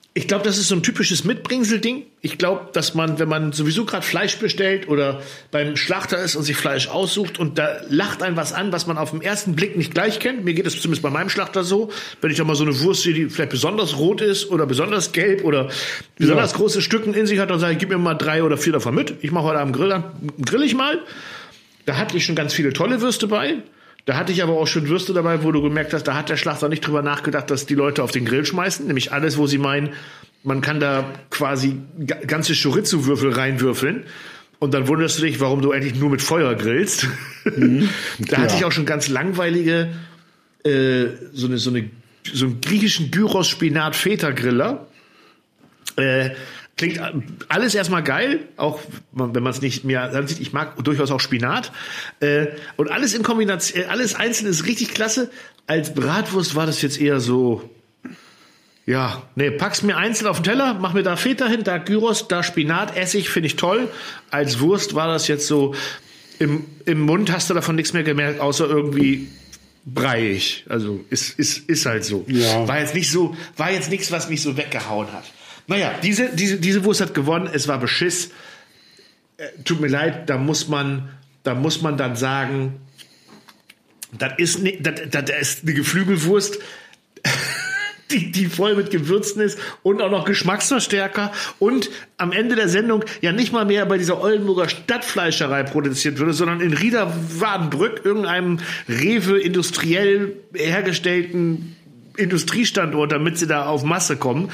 Ich glaube, das ist so ein typisches Mitbringsel-Ding. Ich glaube, dass man, wenn man sowieso gerade Fleisch bestellt oder beim Schlachter ist und sich Fleisch aussucht und da lacht einen was an, was man auf den ersten Blick nicht gleich kennt. Mir geht es zumindest bei meinem Schlachter so. Wenn ich da mal so eine Wurst sehe, die vielleicht besonders rot ist oder besonders gelb oder besonders große Stücken in sich hat, dann sage ich, gib mir mal 3 oder 4 davon mit. Ich mache heute Abend grill ich mal. Da hatte ich schon ganz viele tolle Würste bei. Da hatte ich aber auch schon Würste dabei, wo du gemerkt hast, da hat der Schlachter nicht drüber nachgedacht, dass die Leute auf den Grill schmeißen. Nämlich alles, wo sie meinen, man kann da quasi ganze Chorizo-Würfel reinwürfeln. Und dann wunderst du dich, warum du eigentlich nur mit Feuer grillst. Da hatte ich auch schon ganz langweilige, so einen griechischen Gyros-Spinat-Feta-Griller. Klingt alles erstmal geil, auch wenn man es nicht mehr ansieht. Ich mag durchaus auch Spinat. Und alles in Kombination, alles einzeln ist richtig klasse. Als Bratwurst war das jetzt eher so, ja, nee, pack's mir einzeln auf den Teller, mach mir da Feta hin, da Gyros, da Spinat, Essig, finde ich toll. Als Wurst war das jetzt so, im Mund hast du davon nichts mehr gemerkt, außer irgendwie breiig. Also ist halt so. Ja. War jetzt nichts, was mich so weggehauen hat. Naja, diese Wurst hat gewonnen, es war Beschiss. Tut mir leid, da muss man dann sagen, das ist eine Geflügelwurst, die voll mit Gewürzen ist und auch noch Geschmacksverstärker und am Ende der Sendung ja nicht mal mehr bei dieser Oldenburger Stadtfleischerei produziert würde, sondern in Rieder-Wadenbrück, irgendeinem Rewe industriell hergestellten Industriestandort, damit sie da auf Masse kommen.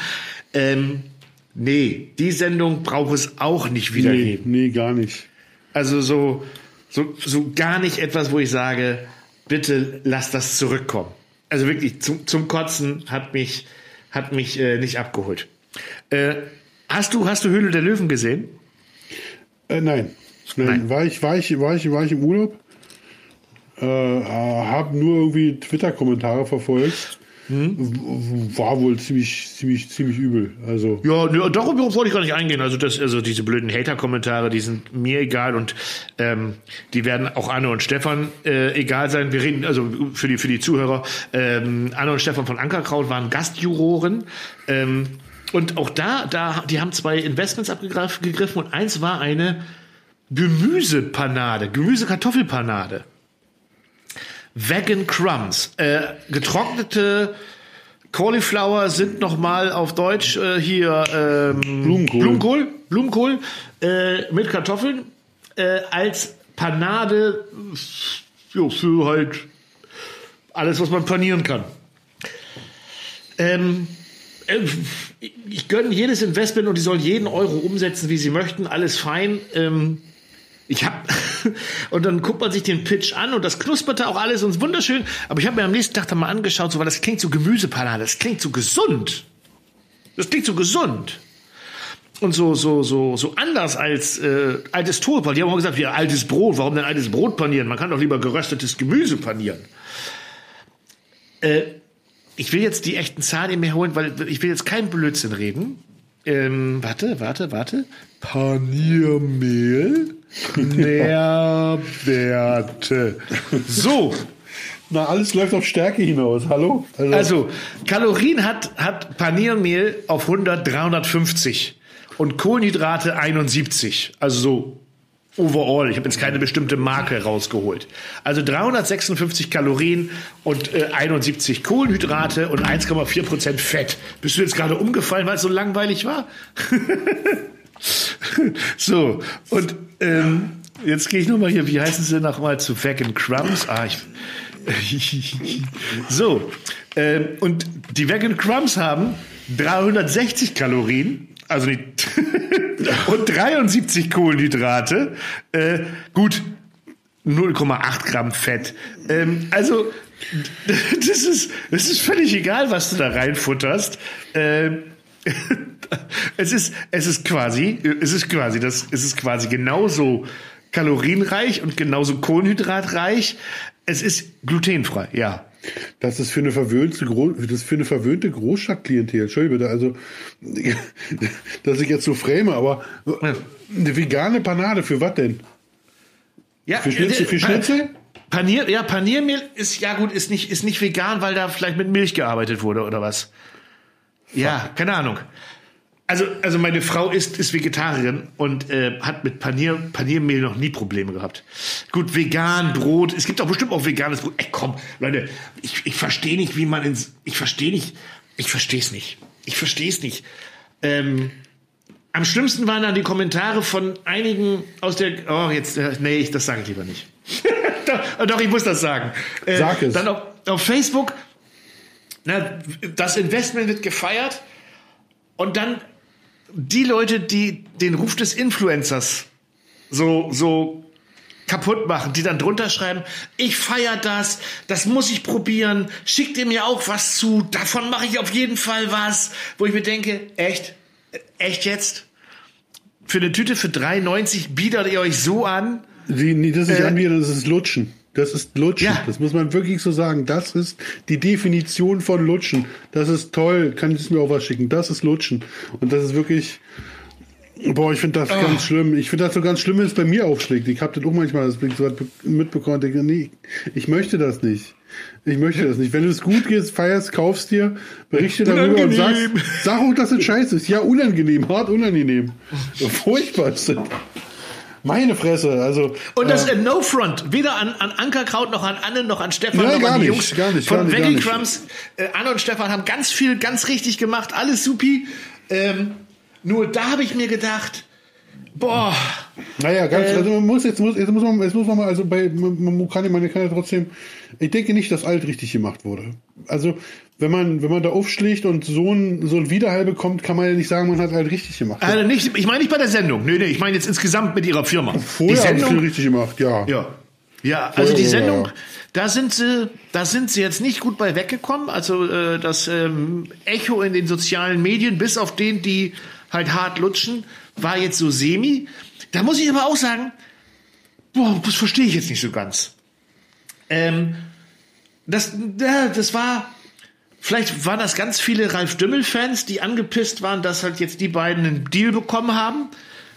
Nee, die Sendung braucht es auch nicht wiedergeben. Nee, gar nicht. Also so gar nicht etwas, wo ich sage, bitte lass das zurückkommen. Also wirklich, zum Kotzen hat mich nicht abgeholt. Hast du Höhle der Löwen gesehen? Nein. War ich im Urlaub? Hab nur irgendwie Twitter-Kommentare verfolgt. War wohl ziemlich übel. Also ja, darüber wollte ich gar nicht eingehen. Also diese blöden Hater-Kommentare, die sind mir egal und die werden auch Anne und Stefan egal sein. Wir reden also für die Zuhörer. Anne und Stefan von Ankerkraut waren Gastjuroren. Und auch die haben 2 Investments abgegriffen und eins war eine Gemüse-Kartoffelpanade. Vegan Crumbs. Getrocknete Cauliflower sind nochmal auf Deutsch Blumenkohl mit Kartoffeln als Panade für halt alles, was man panieren kann. Ich gönne jedes Investment und die sollen jeden Euro umsetzen, wie sie möchten. Alles fein. Und dann guckt man sich den Pitch an und das knusperte auch alles und ist wunderschön. Aber ich habe mir am nächsten Tag dann mal angeschaut, so, weil das klingt so Gemüsepanade, das klingt so gesund. Und so anders als altes Toastbrot. Die haben auch gesagt, ja, altes Brot, warum denn altes Brot panieren? Man kann doch lieber geröstetes Gemüse panieren. Ich will jetzt die echten Zahlen in mir holen, weil ich will jetzt keinen Blödsinn reden. Warte. Paniermehl. Nährwerte. So. Na, alles läuft auf Stärke hinaus. Hallo? Also Kalorien hat Paniermehl auf 100, 350 und Kohlenhydrate 71. Also so overall. Ich habe jetzt keine bestimmte Marke rausgeholt. Also 356 Kalorien und 71 Kohlenhydrate und 1,4% Fett. Bist du jetzt gerade umgefallen, weil es so langweilig war? So, und jetzt gehe ich nochmal hier, wie heißen sie nochmal, zu Vegan Crumbs? So, und die Vegan Crumbs haben 360 Kalorien, also nicht und 73 Kohlenhydrate, gut, 0,8 Gramm Fett. Also, das ist völlig egal, was du da reinfutterst. Es ist quasi genauso kalorienreich und genauso kohlenhydratreich. Es ist glutenfrei, ja. Das ist für eine verwöhnte Großstadtklientel. Entschuldigung bitte, also, dass ich jetzt so frame, aber eine vegane Panade, für was denn? Ja, für Schnitzel? Paniermehl ist nicht vegan, weil da vielleicht mit Milch gearbeitet wurde oder was? Ja, keine Ahnung. Also meine Frau ist Vegetarierin und hat mit Paniermehl noch nie Probleme gehabt. Gut, vegan, Brot. Es gibt auch bestimmt auch veganes Brot. Ey, komm, Leute, ich verstehe nicht, wie man ich verstehe es nicht. Am schlimmsten waren dann die Kommentare von einigen aus der, das sage ich lieber nicht. doch, ich muss das sagen. Sag es. Dann auf Facebook, das Investment wird gefeiert und dann die Leute, die den Ruf des Influencers so kaputt machen, die dann drunter schreiben, ich feiere das muss ich probieren, schickt ihr mir auch was zu, davon mache ich auf jeden Fall was, wo ich mir denke, echt jetzt? Für eine Tüte für 3,90 bietet ihr euch so an? Das ist nicht anbieten, das ist Lutschen. Das ist Lutschen. Ja. Das muss man wirklich so sagen. Das ist die Definition von Lutschen. Das ist toll. Kann ich mir auch was schicken. Das ist Lutschen. Und das ist wirklich, ich finde das ganz schlimm. Ich finde das so ganz schlimm, wenn es bei mir aufschlägt. Ich habe das auch manchmal mitbekommen und denke, nee, ich möchte das nicht. Wenn du es gut gehst, feierst, kaufst dir, berichte darüber und sag auch, dass es scheiße ist. Ja, unangenehm, hart unangenehm. Furchtbar ist das. Meine Fresse, also. Und das No Front, weder an Ankerkraut noch an Anne noch an Stefan noch an die Jungs von Veggie Crumbs. Anne und Stefan haben ganz viel, ganz richtig gemacht, alles supi. Nur da habe ich mir gedacht, boah. Naja, man muss man also man kann ja trotzdem, ich denke nicht, dass alt richtig gemacht wurde. Also, wenn man da aufschlägt und so ein Widerhall bekommt, kann man ja nicht sagen, man hat halt richtig gemacht. Ich meine nicht bei der Sendung. Nee, ich meine jetzt insgesamt mit ihrer Firma. Vorher haben sie viel richtig gemacht, ja. Ja, also die Sendung, da sind sie jetzt nicht gut bei weggekommen. Also das Echo in den sozialen Medien, bis auf den, die halt hart lutschen, war jetzt so semi. Da muss ich aber auch sagen, das verstehe ich jetzt nicht so ganz. Das war, vielleicht waren das ganz viele Ralf Dümmel-Fans, die angepisst waren, dass halt jetzt die beiden einen Deal bekommen haben.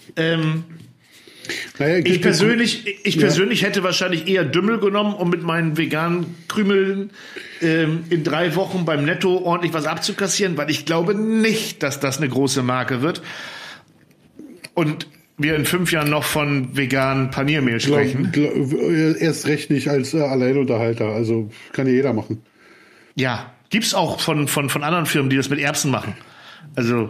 Ich persönlich hätte wahrscheinlich eher Dümmel genommen, um mit meinen veganen Krümeln in 3 Wochen beim Netto ordentlich was abzukassieren, weil ich glaube nicht, dass das eine große Marke wird. Und wir in 5 Jahren noch von veganen Paniermehl sprechen. Erst recht nicht als Alleinunterhalter. Also kann ja jeder machen. Ja, gibt's auch von anderen Firmen, die das mit Erbsen machen. Also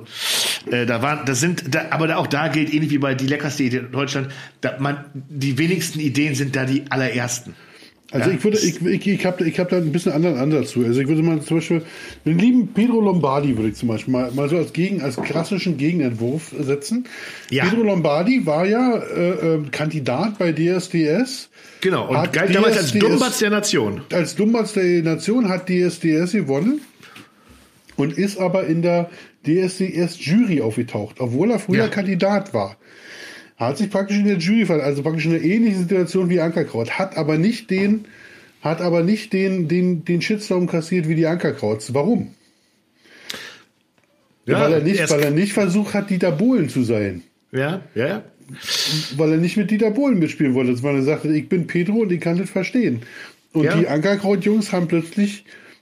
aber auch da gilt ähnlich wie bei die leckerste Idee in Deutschland, die wenigsten Ideen sind da die allerersten. Also ich habe da ein bisschen anderen Ansatz zu. Also ich würde mal zum Beispiel den lieben Pedro Lombardi würde ich zum Beispiel mal so als klassischen Gegenentwurf setzen. Ja. Pedro Lombardi war ja Kandidat bei DSDS. Genau, und galt damals als Dummbatz der Nation. Als Dummbatz der Nation hat DSDS gewonnen und ist aber in der DSDS-Jury aufgetaucht, obwohl er früher Kandidat war. Er hat sich praktisch in der Jury verhalten, also praktisch in einer ähnlichen Situation wie Ankerkraut, hat aber nicht den Shitstorm kassiert wie die Ankerkrauts. Warum? Ja, weil er nicht versucht hat, Dieter Bohlen zu sein. Ja. Weil er nicht mit Dieter Bohlen mitspielen wollte, weil er sagte, ich bin Pedro und ich kann das verstehen. Und die Ankerkraut-Jungs haben plötzlich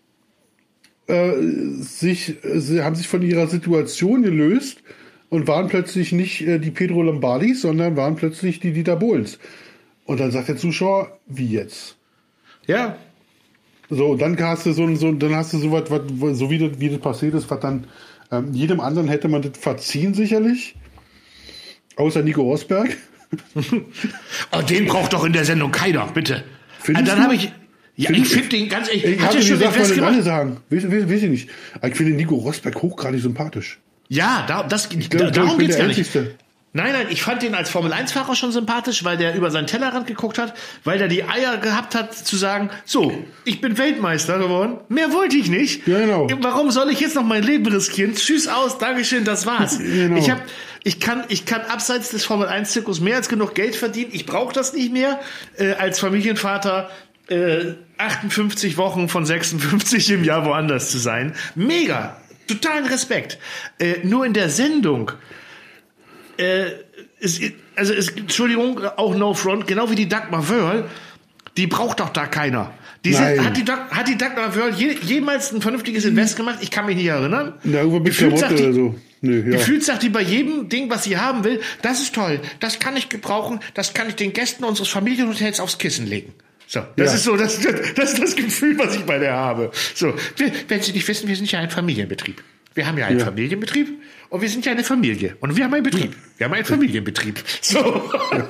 sie haben sich von ihrer Situation gelöst und waren plötzlich nicht die Pedro Lombardis, sondern waren plötzlich die Dieter Bohlens. Und dann sagt der Zuschauer, wie jetzt? Ja. So, dann hast du so was, so wie das passiert ist, was dann jedem anderen hätte man das verziehen sicherlich. Außer Nico Rosberg. Den braucht doch in der Sendung keiner, bitte. Dann habe ich... Ja, ich finde den ganz ehrlich. Ich habe schon gesagt, was alle sagen. Weiß ich nicht. Ich finde Nico Rosberg hochgradig sympathisch. Ja, darum geht's gar nicht. Nein, ich fand den als Formel-1-Fahrer schon sympathisch, weil der über seinen Tellerrand geguckt hat, weil der die Eier gehabt hat zu sagen, so, ich bin Weltmeister geworden, mehr wollte ich nicht. Ja, genau. Warum soll ich jetzt noch mein Leben riskieren? Tschüss aus, Dankeschön, das war's. Genau. Ich kann abseits des Formel-1-Zirkus mehr als genug Geld verdienen. Ich brauche das nicht mehr als Familienvater. 58 Wochen von 56 im Jahr woanders zu sein. Mega. Totalen Respekt. Nur in der Sendung Entschuldigung, auch No Front, genau wie die Dagmar Wörl, Die braucht doch da keiner. Hat die Dagmar Wörl jemals ein vernünftiges Invest gemacht? Ich kann mich nicht erinnern. Na, irgendwo mit Klamotte oder so. Gefühlt sagt die bei jedem Ding, was sie haben will, das ist toll, das kann ich gebrauchen, das kann ich den Gästen unseres Familienhotels aufs Kissen legen. So, das ist so, das ist das Gefühl, was ich bei der habe. So, wenn Sie nicht wissen, wir sind ja ein Familienbetrieb. Wir haben ja einen Familienbetrieb und wir sind ja eine Familie. Und wir haben einen Betrieb. Wir haben einen Familienbetrieb. So.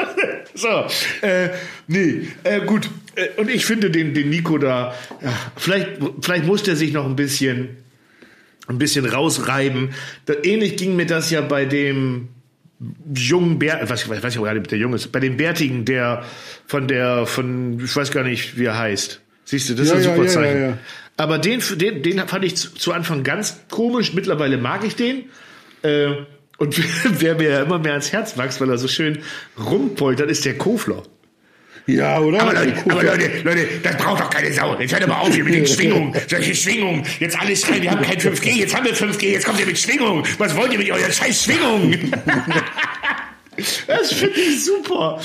Gut. Und ich finde den Nico da, vielleicht muss der sich noch ein bisschen rausreiben. Ähnlich ging mir das ja bei dem jungen Bär, weiß ich auch gar nicht, der Junge ist, bei dem Bärtigen, ich weiß gar nicht, wie er heißt. Siehst du, das ist ein super Zeichen. Ja. Aber den fand ich zu Anfang ganz komisch. Mittlerweile mag ich den. Und wer mir ja immer mehr ans Herz wächst, weil er so schön rumpoltert, ist der Kofler. Ja, oder? Aber Leute, das braucht doch keine Sau. Jetzt hört aber auf hier mit den Schwingungen. Solche Schwingungen. Jetzt alles rein, wir haben kein 5G, jetzt haben wir 5G, jetzt kommt ihr mit Schwingungen. Was wollt ihr mit eurer scheiß Schwingungen? Das finde ich super.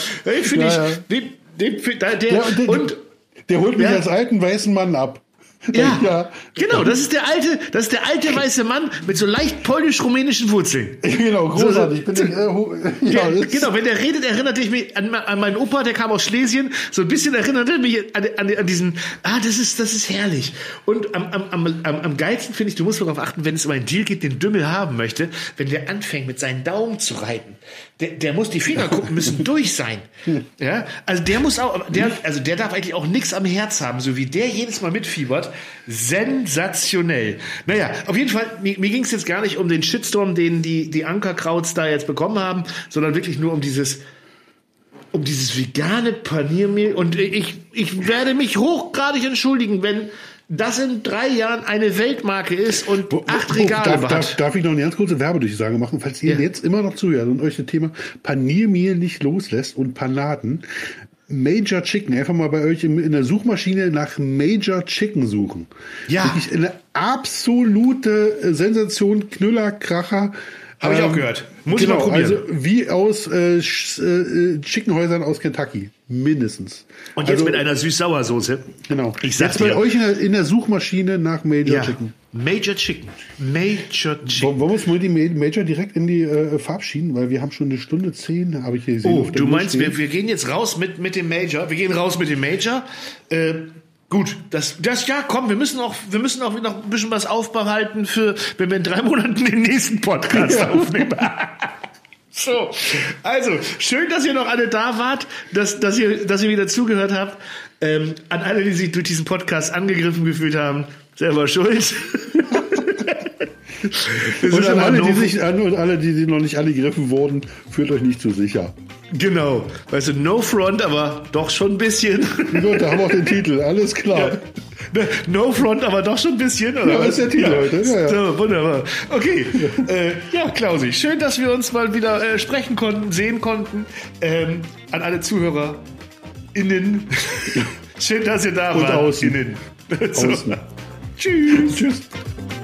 Der holt mich als alten weißen Mann ab. Ja, genau, das ist der alte weiße Mann mit so leicht polnisch-rumänischen Wurzeln. Genau, großartig. Genau, wenn der redet, erinnert mich an meinen Opa, der kam aus Schlesien, so ein bisschen erinnert er mich an diesen, das ist herrlich. Und am geilsten finde ich, du musst darauf achten, wenn es um einen Deal geht, den Dümmel haben möchte, wenn der anfängt mit seinen Daumen zu reiten. Der muss, die Fingerkuppen müssen durch sein. Ja, also der darf eigentlich auch nichts am Herz haben, so wie der jedes Mal mitfiebert. Sensationell. Naja, auf jeden Fall, mir ging es jetzt gar nicht um den Shitstorm, den die Ankerkrauts da jetzt bekommen haben, sondern wirklich nur um dieses vegane Paniermehl. Und ich werde mich hochgradig entschuldigen, wenn das in 3 Jahren eine Weltmarke ist und 8 Regale hat. Darf ich noch eine ganz kurze Werbedurchsage machen? Falls ihr jetzt immer noch zuhört und euch das Thema Paniermehl nicht loslässt und Panaden, Major Chicken, einfach mal bei euch in der Suchmaschine nach Major Chicken suchen. Ja. Wirklich eine absolute Sensation, Knüller, Kracher. Habe ich auch gehört. Muss ich mal probieren. Also wie aus Chickenhäusern aus Kentucky. Mindestens. Und jetzt mit einer Süß-Sauer-Soße. Genau. Ich sag jetzt bei euch in der Suchmaschine nach Major Chicken. Major Chicken. Wollen wir uns mal die Major direkt in die verabschieden? Weil wir haben schon 1:10, habe ich hier gesehen. Oh, du meinst, wir gehen jetzt raus mit dem Major. Wir gehen raus mit dem Major. Gut, komm, wir müssen auch noch ein bisschen was aufbehalten für, wenn wir in 3 Monaten den nächsten Podcast aufnehmen. So, also, schön, dass ihr noch alle da wart, dass ihr wieder zugehört habt. An alle, die sich durch diesen Podcast angegriffen gefühlt haben, selber schuld. Und an alle, die noch nicht angegriffen wurden, fühlt euch nicht zu sicher. Genau. Weißt du, no front, aber doch schon ein bisschen. Gut, da haben wir auch den Titel, alles klar. Ja. No front, aber doch schon ein bisschen, oder? Ja, das ist der Titel heute. Ja. So, wunderbar. Okay. Klausi, schön, dass wir uns mal wieder sprechen konnten, sehen konnten. An alle ZuhörerInnen. Schön, dass ihr da wart. Und außen. So. Außen. Tschüss. Tschüss.